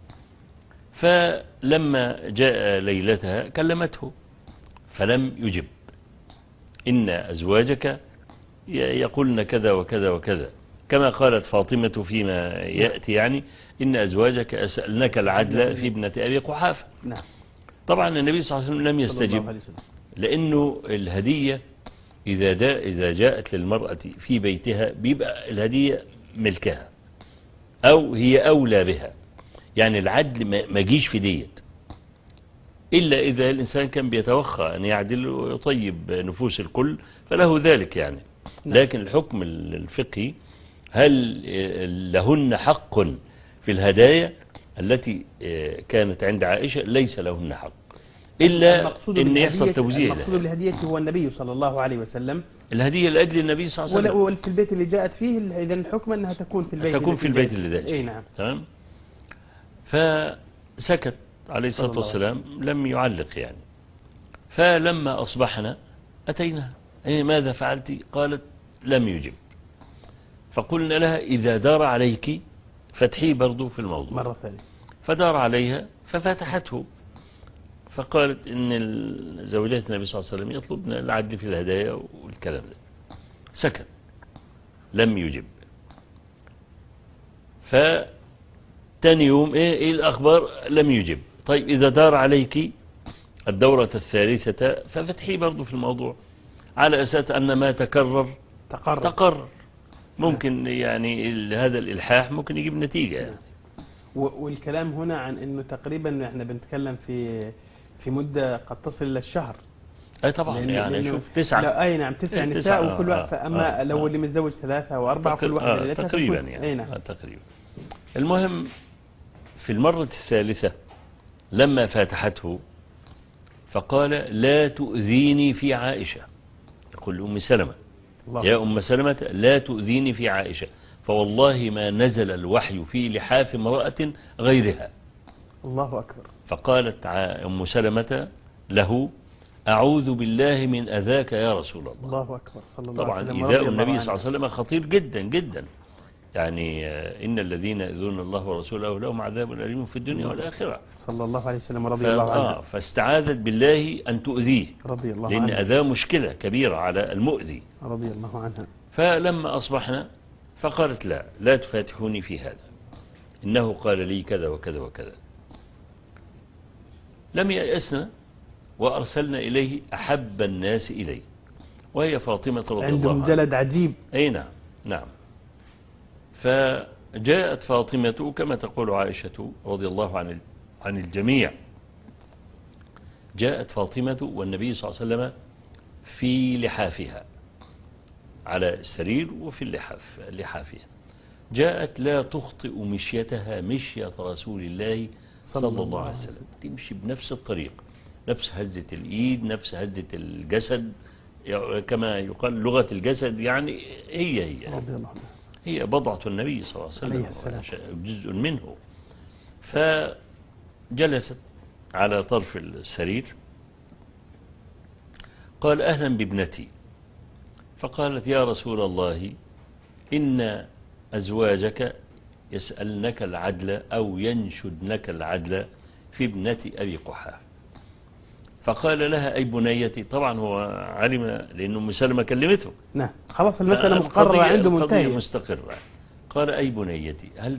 فلما جاء ليلتها كلمته فلم يجب. إن أزواجك يقولن كذا وكذا وكذا، كما قالت فاطمة فيما يأتي يعني إن أزواجك أسألنك العدل في ابنة أبي قحافة. طبعا النبي صلى الله عليه وسلم لم يستجب، لأنه الهدية إذا جاءت للمرأة في بيتها بيبقى الهدية ملكها أو هي أولى بها، يعني العدل ما جيش في ديت إلا إذا الإنسان كان بيتوخى أن يعدل ويطيب نفوس الكل فله ذلك يعني. لكن الحكم الفقهي هل لهن حق في الهدايا التي كانت عند عائشة؟ ليس لهن حق إلا أن يحصل توزيع. المقصود بالهدية هو النبي صلى الله عليه وسلم، الهدية لأجل النبي صلى الله عليه وسلم، وفي البيت اللي جاءت فيه إذن الحكم أنها تكون في البيت اللي جاءت فيه. نعم. تمام. فسكت عليه الصلاة والسلام، لم يعلق يعني. فلما أصبحنا أتينا ماذا فعلت؟ قالت لم يجب. فقلنا لها إذا دار عليك فتحي برضو في الموضوع مرة ثانية. فدار عليها ففتحته، فقالت إن زوجات النبي صلى الله عليه وسلم يطلبن العدل في الهدايا والكلام ده. سكت لم يجب. فتاني يوم إيه الأخبار؟ لم يجب. طيب إذا دار عليك الدورة الثالثة ففتحي برضو في الموضوع، على أساس أن ما تقرر ممكن يعني هذا الإلحاح ممكن يجيب نتيجة يعني. والكلام هنا عن أنه تقريبا احنا بنتكلم في مدة قد تصل إلى الشهر. أي طبعا يعني شوف 9. أي نعم 9 نساء وكل واحد. فأما لو اللي متزوج 3 أو 4 كل واحد تقريبا يعني. نعم. تقريبا. المهم في المرة الثالثة لما فاتحته فقال لا تؤذيني في عائشة، يقول لأم سلمة يا أم سلمة لا تؤذيني في عائشة، فوالله ما نزل الوحي في لحاف امرأة غيرها. الله أكبر. فقالت أم سلمة له أعوذ بالله من أذاك يا رسول الله. الله أكبر. صلى الله عليه وسلم. طبعا إذاء النبي صلى الله عليه وسلم خطير جدا جدا يعني. إن الذين يؤذون الله ورسوله لهم عذاب أليم في الدنيا والآخرة. صلى الله عليه وسلم رضي الله عنه. فاستعاذت بالله أن تؤذيه رضي الله لأن أذاه مشكلة كبيرة على المؤذي رضي الله عنها. فلما أصبحنا فقالت لا تفاتحوني في هذا، إنه قال لي كذا وكذا وكذا. لم يأسنا وأرسلنا إليه أحب الناس إليه وهي فاطمة رضي الله عنها. عندهم جلد عجيب. أي نعم نعم. فجاءت فاطمة كما تقول عائشة رضي الله عن الجميع، جاءت فاطمة والنبي صلى الله عليه وسلم في لحافها على السرير وفي لحافها. جاءت لا تخطئ مشيتها مشية رسول الله صلى الله عليه وسلم، تمشي بنفس الطريق، نفس هزة الإيد، نفس هزة الجسد، كما يقال لغة الجسد يعني هي بضعة النبي صلى الله عليه وسلم جزء منه. فجلست على طرف السرير، قال أهلا بابنتي. فقالت يا رسول الله إن أزواجك يسألنك العدل أو ينشدنك العدل في ابنة أبي قحافة. فقال لها أي بنيتي. طبعا هو علم لأنه أم سلمة كلمته. نعم خلاص المسألة مقررة عنده منتهية مستقرة. قال أي بنيتي هل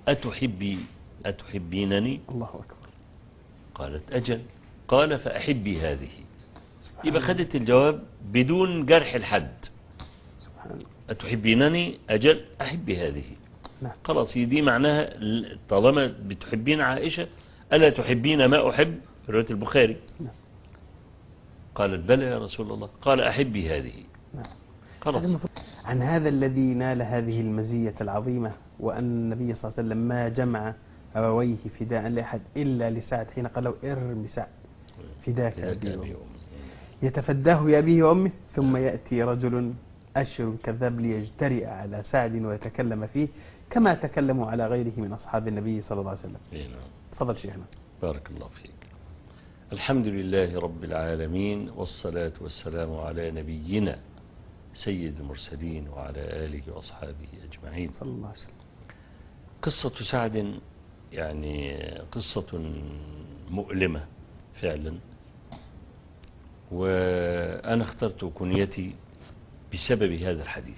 أتحبينني؟ الله أكبر. قالت أجل. قال فأحبي هذه. يبقى خدت الجواب بدون جرح الحد. أتحبينني؟ أجل أحبي هذه. خلاص دي معناها طالما بتحبين عائشة ألا تحبين ما أحب؟ رواية البخاري. قالت بلى يا رسول الله. قال أحبي هذه. خلاص. عن هذا الذي نال هذه المزية العظيمة، وأن النبي صلى الله عليه وسلم ما جمع أبويه فداء لأحد إلا لسعد، حين قال له ارم سعد فداك أبي وأمي، يتفداه بأبيه وأمه، ثم يأتي رجل أشر كذاب ليجترئ على سعد ويتكلم فيه كما تكلموا على غيره من أصحاب النبي صلى الله عليه وسلم. تفضل شيخنا. بارك الله فيك. الحمد لله رب العالمين، والصلاة والسلام على نبينا سيد المرسلين وعلى آله وأصحابه أجمعين صلى الله عليه وسلم. قصة سعد يعني قصة مؤلمة فعلا، وأنا اخترت كنيتي بسبب هذا الحديث.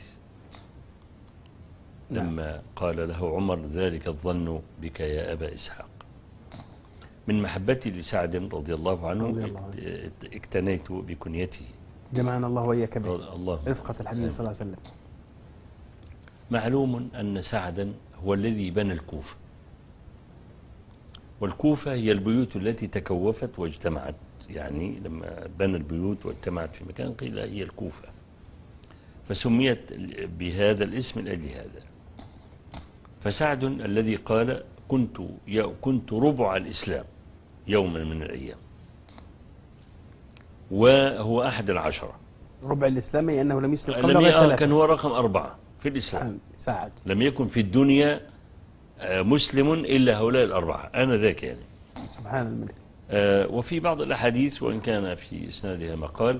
لما قال له عمر ذلك الظن بك يا أبا إسحاق، من محبتي لسعد رضي الله عنه اكتنيت بكنيته. جمعنا الله وإياك به الله رفقة الحبيب صلى الله عليه وسلم. معلوم أن سعدا هو الذي بنى الكوفة، والكوفة هي البيوت التي تكوفت واجتمعت، يعني لما بنى البيوت واجتمعت في مكان قيل هي الكوفة، فسميت بهذا الاسم لأجل هذا. فسعد الذي قال كنت ربع الإسلام يوما من الأيام، وهو أحد العشرة. ربع الإسلام أي أنه لم يسلم قبل ثلاثة، كان هو رقم 4 في الإسلام. سعد لم يكن في الدنيا مسلم إلا هؤلاء الأربعة أنا ذاك يعني. سبحان الملك. وفي بعض الأحاديث وإن كان في إسنادها مقال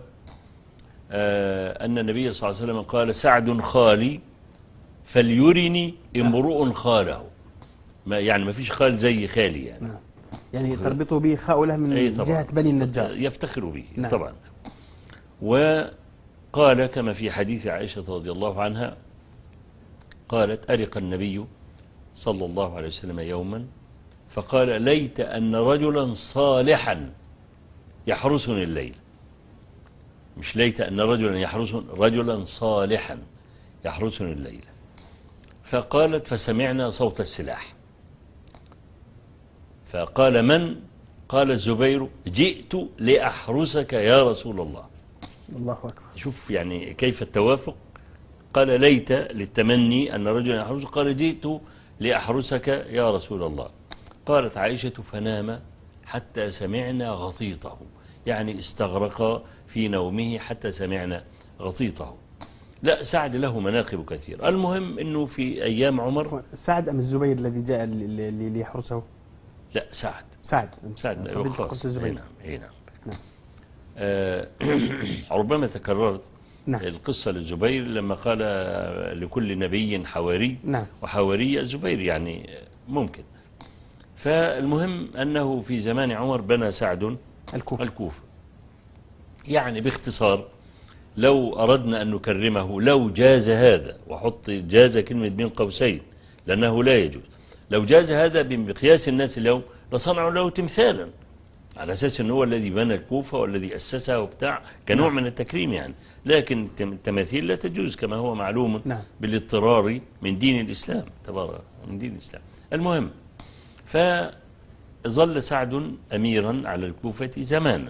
أن النبي صلى الله عليه وسلم قال سعد خالي فليرني امرؤ خاله، يعني ما فيش خال زي خالي يعني. يعني تربطه به خاؤله من جهة بني النجار، يفتخر به طبعا. وقال كما في حديث عائشة رضي الله عنها قالت أرق النبي صلى الله عليه وسلم يوما فقال ليت أن رجلا صالحا يحرسني الليل، مش ليت أن رجلا صالحا يحرسني الليل. فقالت فسمعنا صوت السلاح، فقال من؟ قال الزبير جئت لأحرسك يا رسول الله. الله أكبر. شوف يعني كيف التوافق. قال ليت للتمني أن رجلا يحرسك، قال جئت لأحرسك يا رسول الله. قالت عائشة فنام حتى سمعنا غطيطه، يعني استغرق في نومه حتى سمعنا غطيطه. لا سعد له مناقب كثير. المهم أنه في أيام عمر سعد أم الزبير الذي جاء ليحرسه؟ لا سعد قلت الزبير. نعم. ربما تكررت القصة للزبير لما قال لكل نبي حواري، وحواري الزبير يعني ممكن. فالمهم أنه في زمان عمر بنى سعد الكوفة. يعني باختصار لو أردنا أن نكرمه لو جاز هذا، وحط جاز كلمة بين قوسين لأنه لا يجوز، لو جاز هذا بمقياس الناس اليوم لصنعوا له تمثالا على أساس أنه هو الذي بنى الكوفة والذي أسسها وبتاع كنوع من التكريم يعني. لكن التماثيل لا تجوز كما هو معلوم بالاضطرار من دين الإسلام تبارك من دين الإسلام. المهم فظل سعد أميرا على الكوفة زمانا،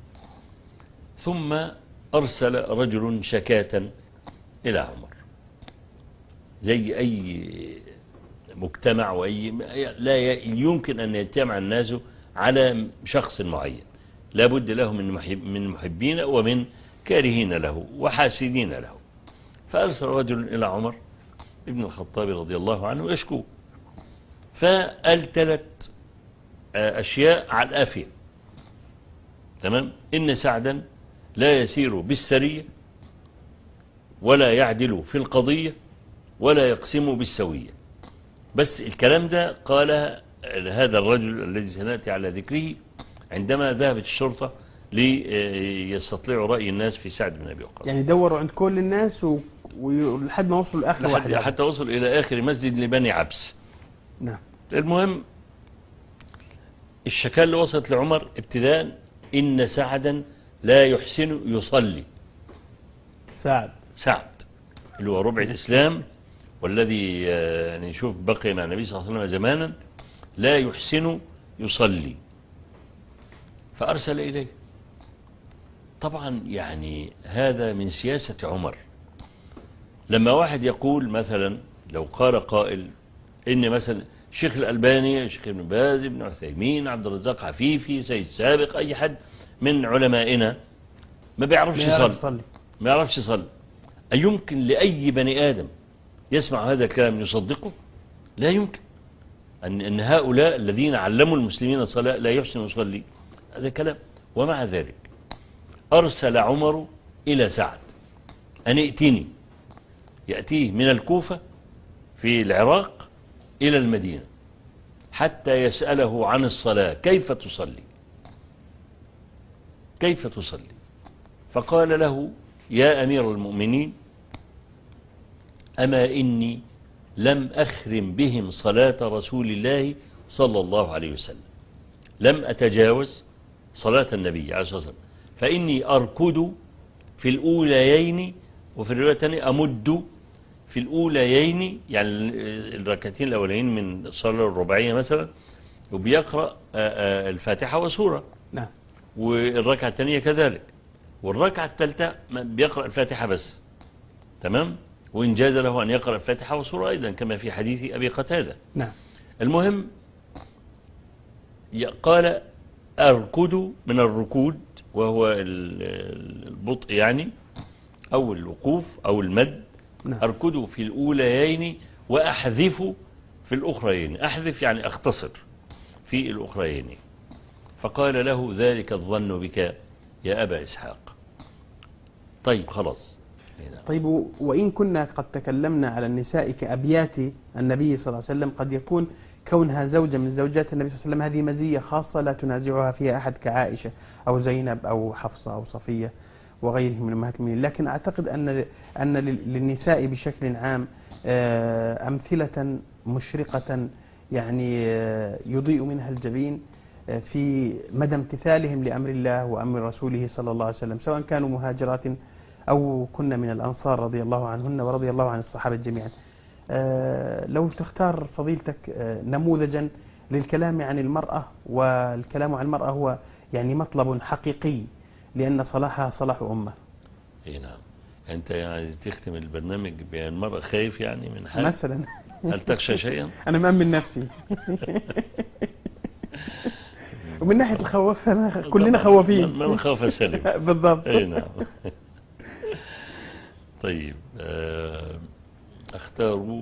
ثم أرسل رجل شكاة إلى عمر زي أي مجتمع وأي لا يمكن أن يجتمع الناس على شخص معين، لا بد له من محبين ومن كارهين له وحاسدين له. فأرسل رجل إلى عمر ابن الخطاب رضي الله عنه يشكو، فقال 3 أشياء على الآفية. تمام. إن سعدا لا يسير بالسرية ولا يعدل في القضية ولا يقسم بالسوية. بس الكلام ده قال هذا الرجل الذي سنأتي على ذكره عندما ذهبت الشرطة ليستطلعوا رأي الناس في سعد بن أبي وقاص. يعني دوروا عند كل الناس ولحد ما وصلوا لآخر واحد، حتى وصلوا إلى آخر مسجد لبني عبس. نعم. المهم الشكاة اللي وصلت لعمر ابتداء إن سعدا لا يحسن يصلي. سعد اللي هو ربع الإسلام والذي يعني شوف بقي مع النبي صلى الله عليه وسلم زمانا لا يحسن يصلي. فأرسل إليه طبعا يعني هذا من سياسة عمر. لما واحد يقول مثلا، لو قال قائل إن مثلا الشيخ الألباني، الشيخ ابن باز، ابن عثيمين، عبد الرزاق عفيفي، سيد سابق، أي حد من علمائنا ما بيعرفش يصلي، ما يعرفش يصلي، أيمكن لأي بني آدم يسمع هذا الكلام يصدقه؟ لا يمكن. أن هؤلاء الذين علموا المسلمين الصلاة لا يحسن يصلي، هذا كلام. ومع ذلك أرسل عمر إلى سعد أن ائتني، يأتيه من الكوفة في العراق إلى المدينة حتى يسأله عن الصلاة، كيف تصلي، كيف تصلي. فقال له: يا أمير المؤمنين، أما إني لم أخرم بهم صلاة رسول الله صلى الله عليه وسلم، لم أتجاوز صلاة النبي عليه الصلاة والسلام، فإني أركض في الأوليين، وفي الرواية الثانية أمد في الأوليين، يعني الركعتين الأولين من الصلاة الرباعية مثلا، وبيقرأ الفاتحة وسورة، نعم، والركعة الثانية كذلك، والركعة الثالثة بيقرأ الفاتحة بس، تمام، وإن جاز له أن يقرأ الفاتحة وسورة أيضا كما في حديث أبي قتادة. نعم. المهم قال: أركض من الركود، وهو البطء يعني، أو الوقوف أو المد. نعم. أركض في الأوليين وأحذف في الأخرين، أحذف يعني أختصر في الأخرين. فقال له: ذلك الظن بك يا أبا إسحاق. طيب خلاص. طيب، وإن كنا قد تكلمنا على النساء كأبيات النبي صلى الله عليه وسلم، قد يكون كونها زوجة من زوجات النبي صلى الله عليه وسلم هذه مزية خاصة لا تنازعها فيها أحد، كعائشة أو زينب أو حفصة أو صفية وغيرهم من أمهات المؤمنين. لكن أعتقد أن للنساء بشكل عام أمثلة مشرقة، يعني يضيء منها الجبين في مدى امتثالهم لأمر الله وأمر رسوله صلى الله عليه وسلم، سواء كانوا مهاجرات أو كنا من الأنصار رضي الله عنهن ورضي الله عن الصحابة جميعا. لو تختار فضيلتك نموذجا للكلام عن المرأة، والكلام عن المرأة هو يعني مطلب حقيقي لأن صلاحها صلاح أمة. اي نعم. أنت يعني تختم البرنامج بأن المرأة خايف يعني من حال مثلا؟ هل تخشى شيئا؟ أنا مأمن نفسي. ومن ناحية الخوف كلنا خوافين. من خاف سلم. بالضبط. اي نعم. طيب، اختار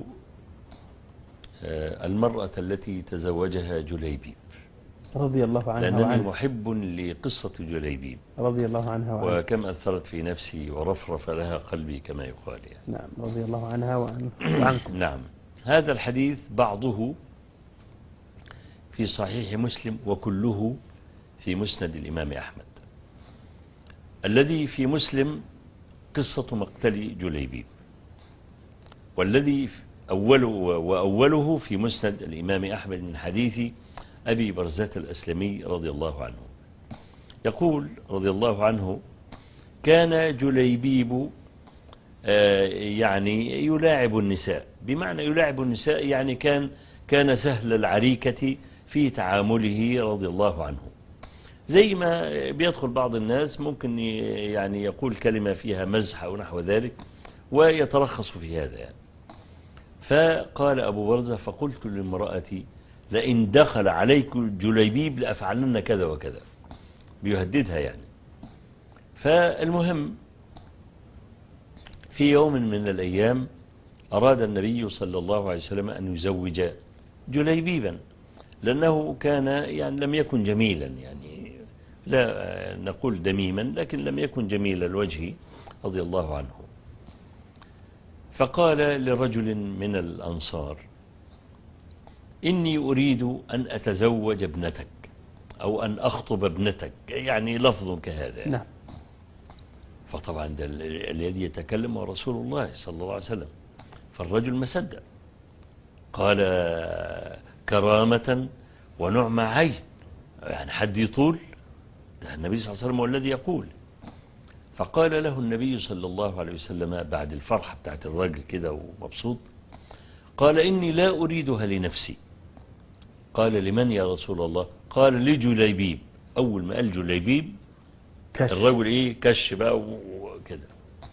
المرأة التي تزوجها جليبيب رضي الله عنها لأنني وعنه. محب لقصة جليبيب رضي الله عنها وعنه. وكم أثرت في نفسي ورفرف لها قلبي كما يقال يعني. نعم، رضي الله عنها وعنكم. نعم. هذا الحديث بعضه في صحيح مسلم وكله في مسند الإمام أحمد. الذي في مسلم قصة مقتل جليبيب، والذي وأوله في مسند الإمام أحمد من حديث أبي برزة الأسلمي رضي الله عنه. يقول رضي الله عنه: كان جليبيب يعني يلاعب النساء، بمعنى يلاعب النساء يعني كان سهل العريكة في تعامله رضي الله عنه، زي ما بيدخل بعض الناس ممكن يعني يقول كلمة فيها مزح أو نحو ذلك ويترخص في هذا يعني. فقال أبو برزة: فقلت لامرأتي: لئن دخل عليك جليبيب لأفعلن كذا وكذا، بيهددها يعني. فالمهم في يوم من الأيام أراد النبي صلى الله عليه وسلم أن يزوج جليبيبا، لأنه كان يعني لم يكن جميلا، يعني لا نقول دميما، لكن لم يكن جميل الوجه رضي الله عنه. فقال لرجل من الأنصار: إني أريد أن أتزوج ابنتك أو أن أخطب ابنتك، يعني لفظ كهذا. نعم. فطبعا الذي يتكلم هو رسول الله صلى الله عليه وسلم، فالرجل ما صدق، قال: كرامة ونعم عين، يعني حد يطول؟ ده النبي صلى الله عليه وسلم هو الذي يقول. فقال له النبي صلى الله عليه وسلم بعد الفرحة بتاعت الرجل كده ومبسوط، قال: إني لا أريدها لنفسي. قال: لمن يا رسول الله؟ قال: لجليبيب. أول ما قال جليبيب كش. الرجل إيه كش بقى وكده.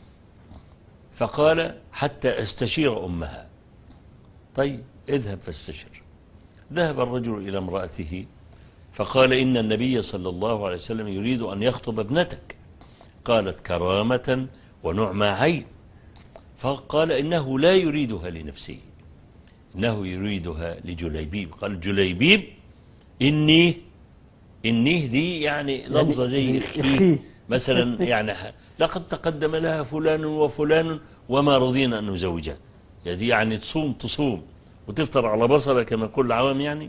فقال حتى أستشير أمها. طيب اذهب فاستشر. ذهب الرجل إلى امرأته فقال إن النبي صلى الله عليه وسلم يريد أن يخطب ابنتك. قالت كرامة ونعمى عين. فقال إنه لا يريدها لنفسه، إنه يريدها لجليبيب. قال جليبيب إني لي يعني لفظة زي إخيه مثلا، يعني لقد تقدم لها فلان وفلان وما رضينا أن نزوجها. يعني تصوم وتفطر على بصرة كما يقول العوام يعني.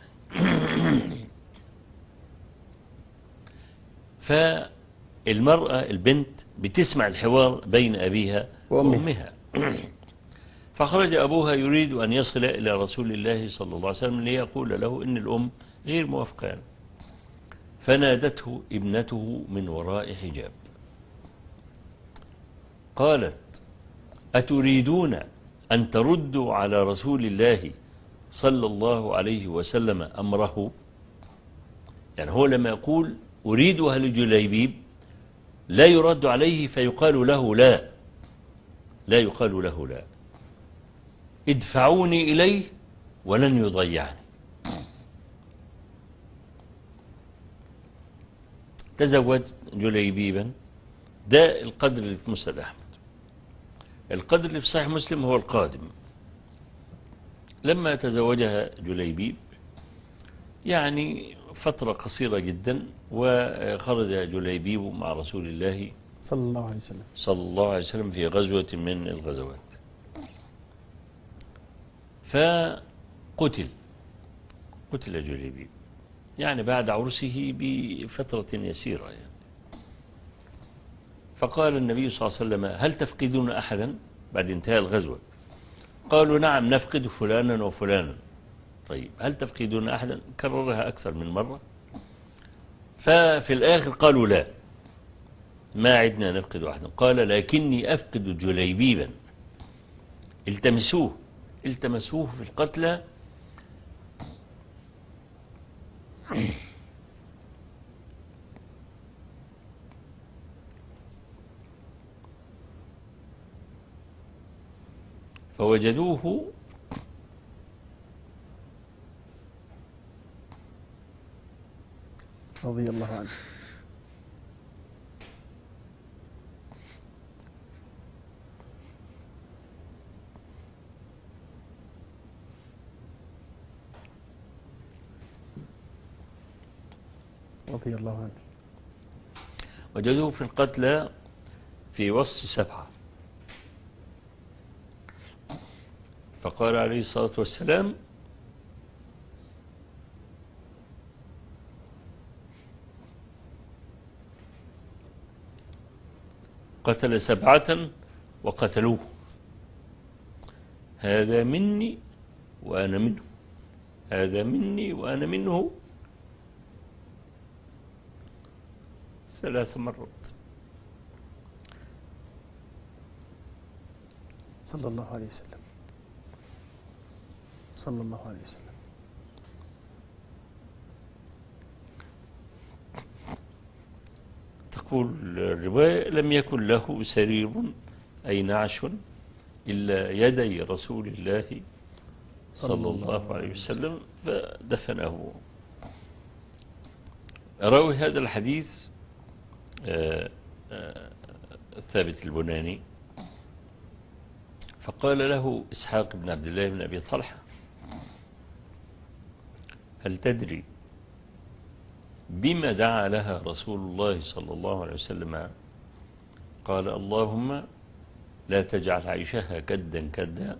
فالمرأة البنت بتسمع الحوار بين أبيها وأمها. فخرج أبوها يريد أن يصل إلى رسول الله صلى الله عليه وسلم ليقول له إن الأم غير موافقة. فنادته ابنته من وراء حجاب قالت أتريدون أن تردوا على رسول الله صلى الله عليه وسلم أمره؟ يعني هو لما يقول أريدها لجليبيب لا يرد عليه فيقال له لا، لا يقال له لا. ادفعوني إليه ولن يضيعني. تزوج جليبيبا. ده القدر اللي في مسند أحمد. القدر اللي في صحيح مسلم هو القادم. لما تزوجها جليبيب يعني فترة قصيرة جدا، وخرج جليبيب مع رسول الله صلى الله عليه وسلم في غزوة من الغزوات. فقتل جليبيب يعني بعد عرسه بفترة يسيرة يعني. فقال النبي صلى الله عليه وسلم هل تفقدون أحدا بعد انتهاء الغزوة؟ قالوا نعم نفقد فلانا وفلانا. طيب هل تفقدون أحدا؟ كررها أكثر من مرة. ففي الآخر قالوا لا، ما عدنا نفقد أحدا. قال لكني أفقد جليبيبا، التمسوه في القتلى. فوجدوه رضي الله عنه. رضي الله عنه. وجدوه في القتلى في وسط 7. فقال عليه الصلاة والسلام قتل 7 وقتلوه، هذا مني وأنا منه، هذا مني وأنا منه 3 مرات. صلى الله عليه وسلم. صلى الله عليه وسلم. تقول الرواية لم يكن له سرير أي نعش إلا يدي رسول الله صلى الله عليه وسلم فدفنه. راوي هذا الحديث ثابت البناني. فقال له إسحاق بن عبد الله بن أبي طلحة هل تدري بما دعا لها رسول الله صلى الله عليه وسلم؟ قال اللهم لا تجعل عيشها كدا كدا،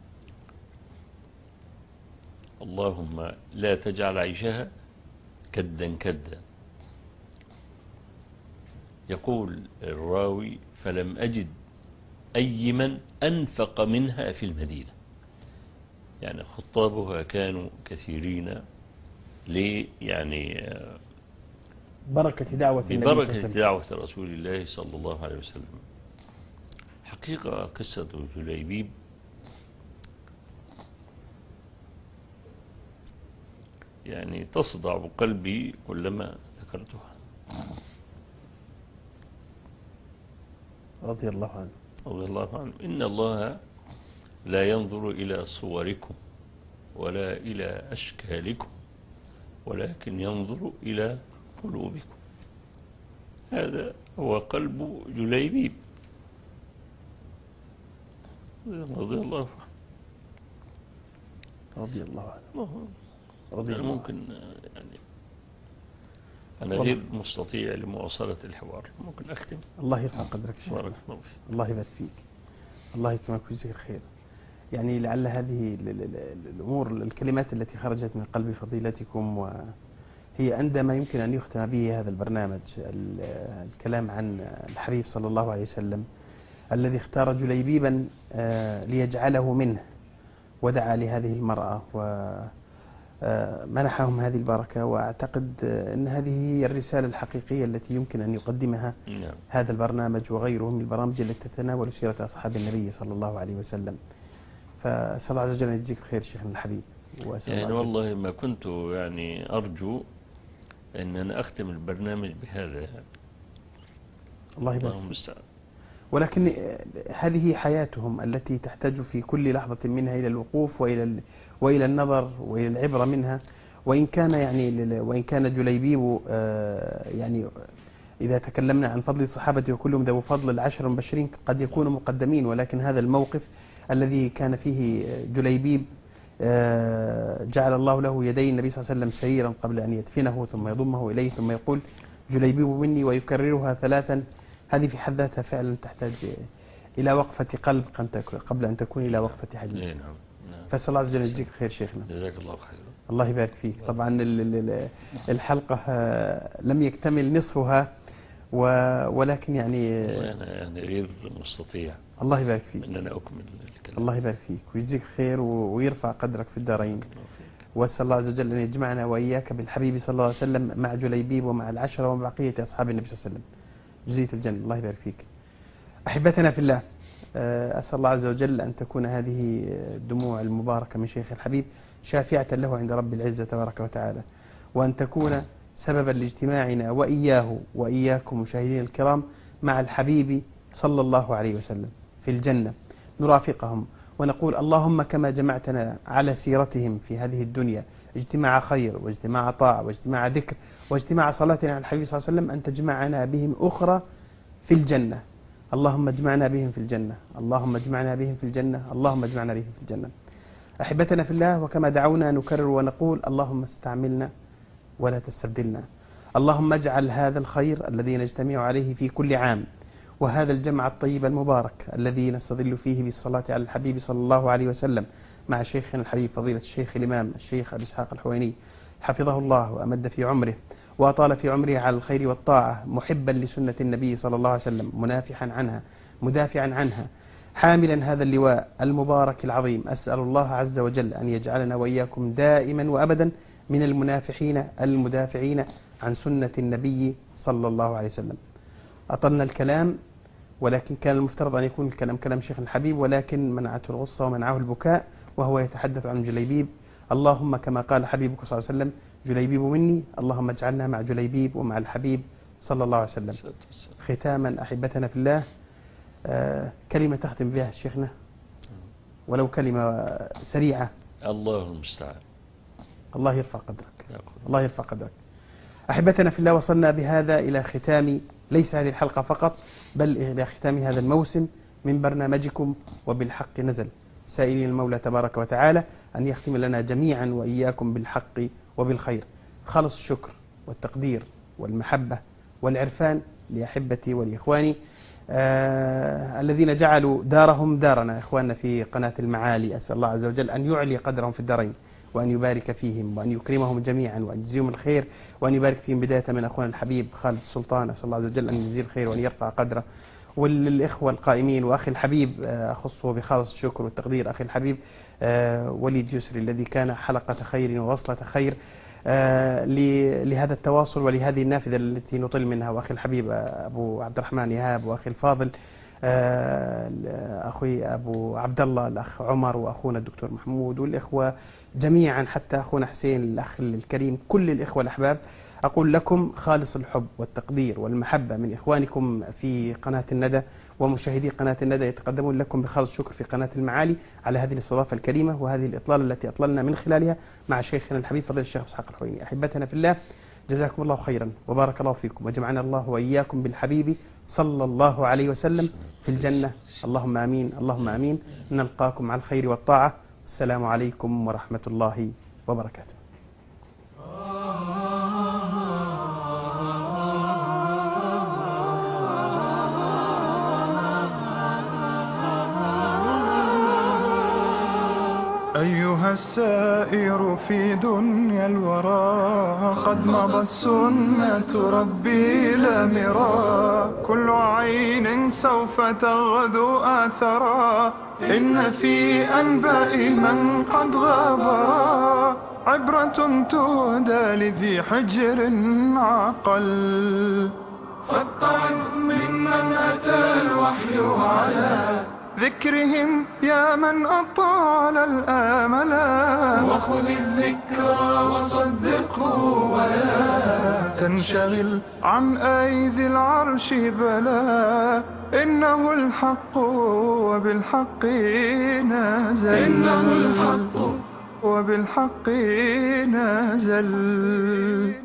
اللهم لا تجعل عيشها كدا كدا. يقول الراوي فلم أجد أي من أنفق منها في المدينة. يعني خطابها كانوا كثيرين يعني ببركة دعوة رسول الله صلى الله عليه وسلم. حقيقة قصة جليبيب يعني تصدع بقلبي كلما ذكرتها. رضي الله عنه. رضي الله عنه: إن الله لا ينظر إلى صوركم ولا إلى أشكالكم ولكن ينظر إلى قلوبكم. هذا هو قلب جليبيب رضي الله عنه. رضي الله عنه. أنا ممكن يعني أنا غير مستطيع لمواصلة الحوار، ممكن أختم. الله يرفع قدرك شيخ. بارك الله فيك. الله يبارك فيك. الله يكرمك ويجزيك الخير. يعني لعل هذه الأمور الكلمات التي خرجت من قلب فضيلتكم وهي أندى ما يمكن أن يختم به هذا البرنامج، الكلام عن الحبيب صلى الله عليه وسلم الذي اختار جليبيبا ليجعله منه، ودعا لهذه المرأة ومنحهم هذه البركة. وأعتقد أن هذه هي الرسالة الحقيقية التي يمكن أن يقدمها هذا البرنامج وغيره من البرامج التي تتناول سيرة أصحاب النبي صلى الله عليه وسلم. فسأل الله عز وجل أن يجزيك خير شيخنا الحبيب. يعني والله ما كنت يعني أرجو أن أنا أختم البرنامج بهذا يعني. الله يبارك. ولكن هذه حياتهم التي تحتاج في كل لحظة منها إلى الوقوف وإلى النظر وإلى العبرة منها. وإن كان جليبيب يعني إذا تكلمنا عن فضل الصحابة وكلهم ذو فضل العشر المبشرين قد يكونوا مقدمين، ولكن هذا الموقف الذي كان فيه جليبيب جعل الله له يدي النبي صلى الله عليه وسلم سريرا قبل أن يدفنه ثم يضمه إليه ثم يقول جليبيب مني ويكررها ثلاثا، هذه في حد ذاتها فعلا تحتاج إلى وقفة قلب قبل أن تكون إلى وقفة حديث. فأسأل الله عز وجل يجزيك خير شيخنا. جزاك الله خير. الله يبارك فيك. طبعا الحلقة لم يكتمل نصفها ولكن يعني أنا غير مستطيع. الله يبارك فيك. أن أنا أكمل الكلام. الله يبارك فيك ويجزيك خير ويرفع قدرك في الدارين. وأسأل الله عز وجل أن يجمعنا وإياك بالحبيب صلى الله عليه وسلم مع جليبيب ومع العشرة ومع بقية أصحاب النبي صلى الله عليه وسلم جزية الجنة. الله يبارك فيك. أحبتنا في الله، أسأل الله عز وجل أن تكون هذه الدموع المباركة من شيخ الحبيب شافعة له عند رب العزة تبارك وتعالى، وأن تكون سببا لاجتماعنا وإياه وإياكم مشاهدين الكرام مع الحبيب صلى الله عليه وسلم في الجنة نرافقهم ونقول اللهم كما جمعتنا على سيرتهم في هذه الدنيا اجتماع خير واجتماع طاعة واجتماع ذكر واجتماع صلاة على الحبيب صلى الله عليه وسلم، أن تجمعنا بهم أخرى في الجنة. اللهم اجمعنا بهم في الجنة، اللهم اجمعنا بهم في الجنة، اللهم اجمعنا بهم في الجنة. أحبتنا في الله، وكما دعونا نكرر ونقول اللهم استعملنا ولا تستبدلنا. اللهم اجعل هذا الخير الذي نجتمع عليه في كل عام وهذا الجمع الطيب المبارك الذي نستظل فيه بالصلاة على الحبيب صلى الله عليه وسلم مع شيخنا الحبيب فضيلة الشيخ الإمام الشيخ أبي إسحاق الحويني حفظه الله وأمد في عمره وأطال في عمره على الخير والطاعة، محبا لسنة النبي صلى الله عليه وسلم، منافحا عنها مدافعا عنها، حاملا هذا اللواء المبارك العظيم. أسأل الله عز وجل أن يجعلنا وإياكم دائما وأبدا من المنافحين المدافعين عن سنة النبي صلى الله عليه وسلم. أطلنا الكلام ولكن كان المفترض أن يكون الكلام كلام شيخ الحبيب، ولكن منعته الغصة ومنعه البكاء وهو يتحدث عن جليبيب. اللهم كما قال حبيبك صلى الله عليه وسلم جليبيب مني، اللهم اجعلنا مع جليبيب ومع الحبيب صلى الله عليه وسلم. ختاما أحبتنا في الله، كلمة تختم بها شيخنا ولو كلمة سريعة. الله المستعان. الله يرفع قدرك. الله يرفع قدرك. أحبتنا في الله، وصلنا بهذا إلى ختام ليس هذه الحلقة فقط بل إلى ختام هذا الموسم من برنامجكم وبالحق نزل، سائلين المولى تبارك وتعالى أن يختم لنا جميعا وإياكم بالحق وبالخير. خالص الشكر والتقدير والمحبة والعرفان لأحبتي ولإخواني الذين جعلوا دارهم دارنا، إخواننا في قناة المعالي. أسأل الله عز وجل أن يعلي قدرهم في الدارين وأن يبارك فيهم وأن يكرمهم جميعا وأن يجزيهم الخير وأن يبارك فيهم، بداية من أخونا الحبيب خالد السلطان. أسأل الله عز وجل أن يجزيه الخير وأن يرفع قدره، والإخوة القائمين وأخي الحبيب أخصه بخالص الشكر والتقدير أخي الحبيب وليد يسري الذي كان حلقة خير ووصلة خير لهذا التواصل ولهذه النافذة التي نطل منها، وأخي الحبيب أبو عبد الرحمن إيهاب وأخي الفاضل أخوي أبو عبد الله الأخ عمر وأخونا الدكتور محمود والإخوة جميعا حتى أخونا حسين الأخ الكريم، كل الإخوة الأحباب أقول لكم خالص الحب والتقدير والمحبة من إخوانكم في قناة الندى ومشاهدي قناة الندى يتقدمون لكم بخالص الشكر في قناة المعالي على هذه الاستضافة الكريمة وهذه الإطلالة التي أطللنا من خلالها مع شيخنا الحبيب فضيلة الشيخ إسحاق الحويني. أحبتنا في الله، جزاكم الله خيرا وبارك الله فيكم، وجمعنا الله وإياكم بالحبيب صلى الله عليه وسلم في الجنة. اللهم آمين اللهم آمين. نلقاكم على الخير والطاعة. السلام عليكم ورحمة الله وبركاته. أيها السائر في دنيا الورى، قد مضى السنة ربي لا مرى، كل عين سوف تغدو آثرا، إن في أنباء من قد غابرا عبرة تهدى لذي حجر عقل، فاتعظ ممن أتى الوحي على ذكرهم يا من أطال الآملا، وخذ الذكرى وصدقه ولا تنشغل عن أيدي العرش بلا، إنه الحق وبالحق نازل، إنه الحق وبالحق نازل.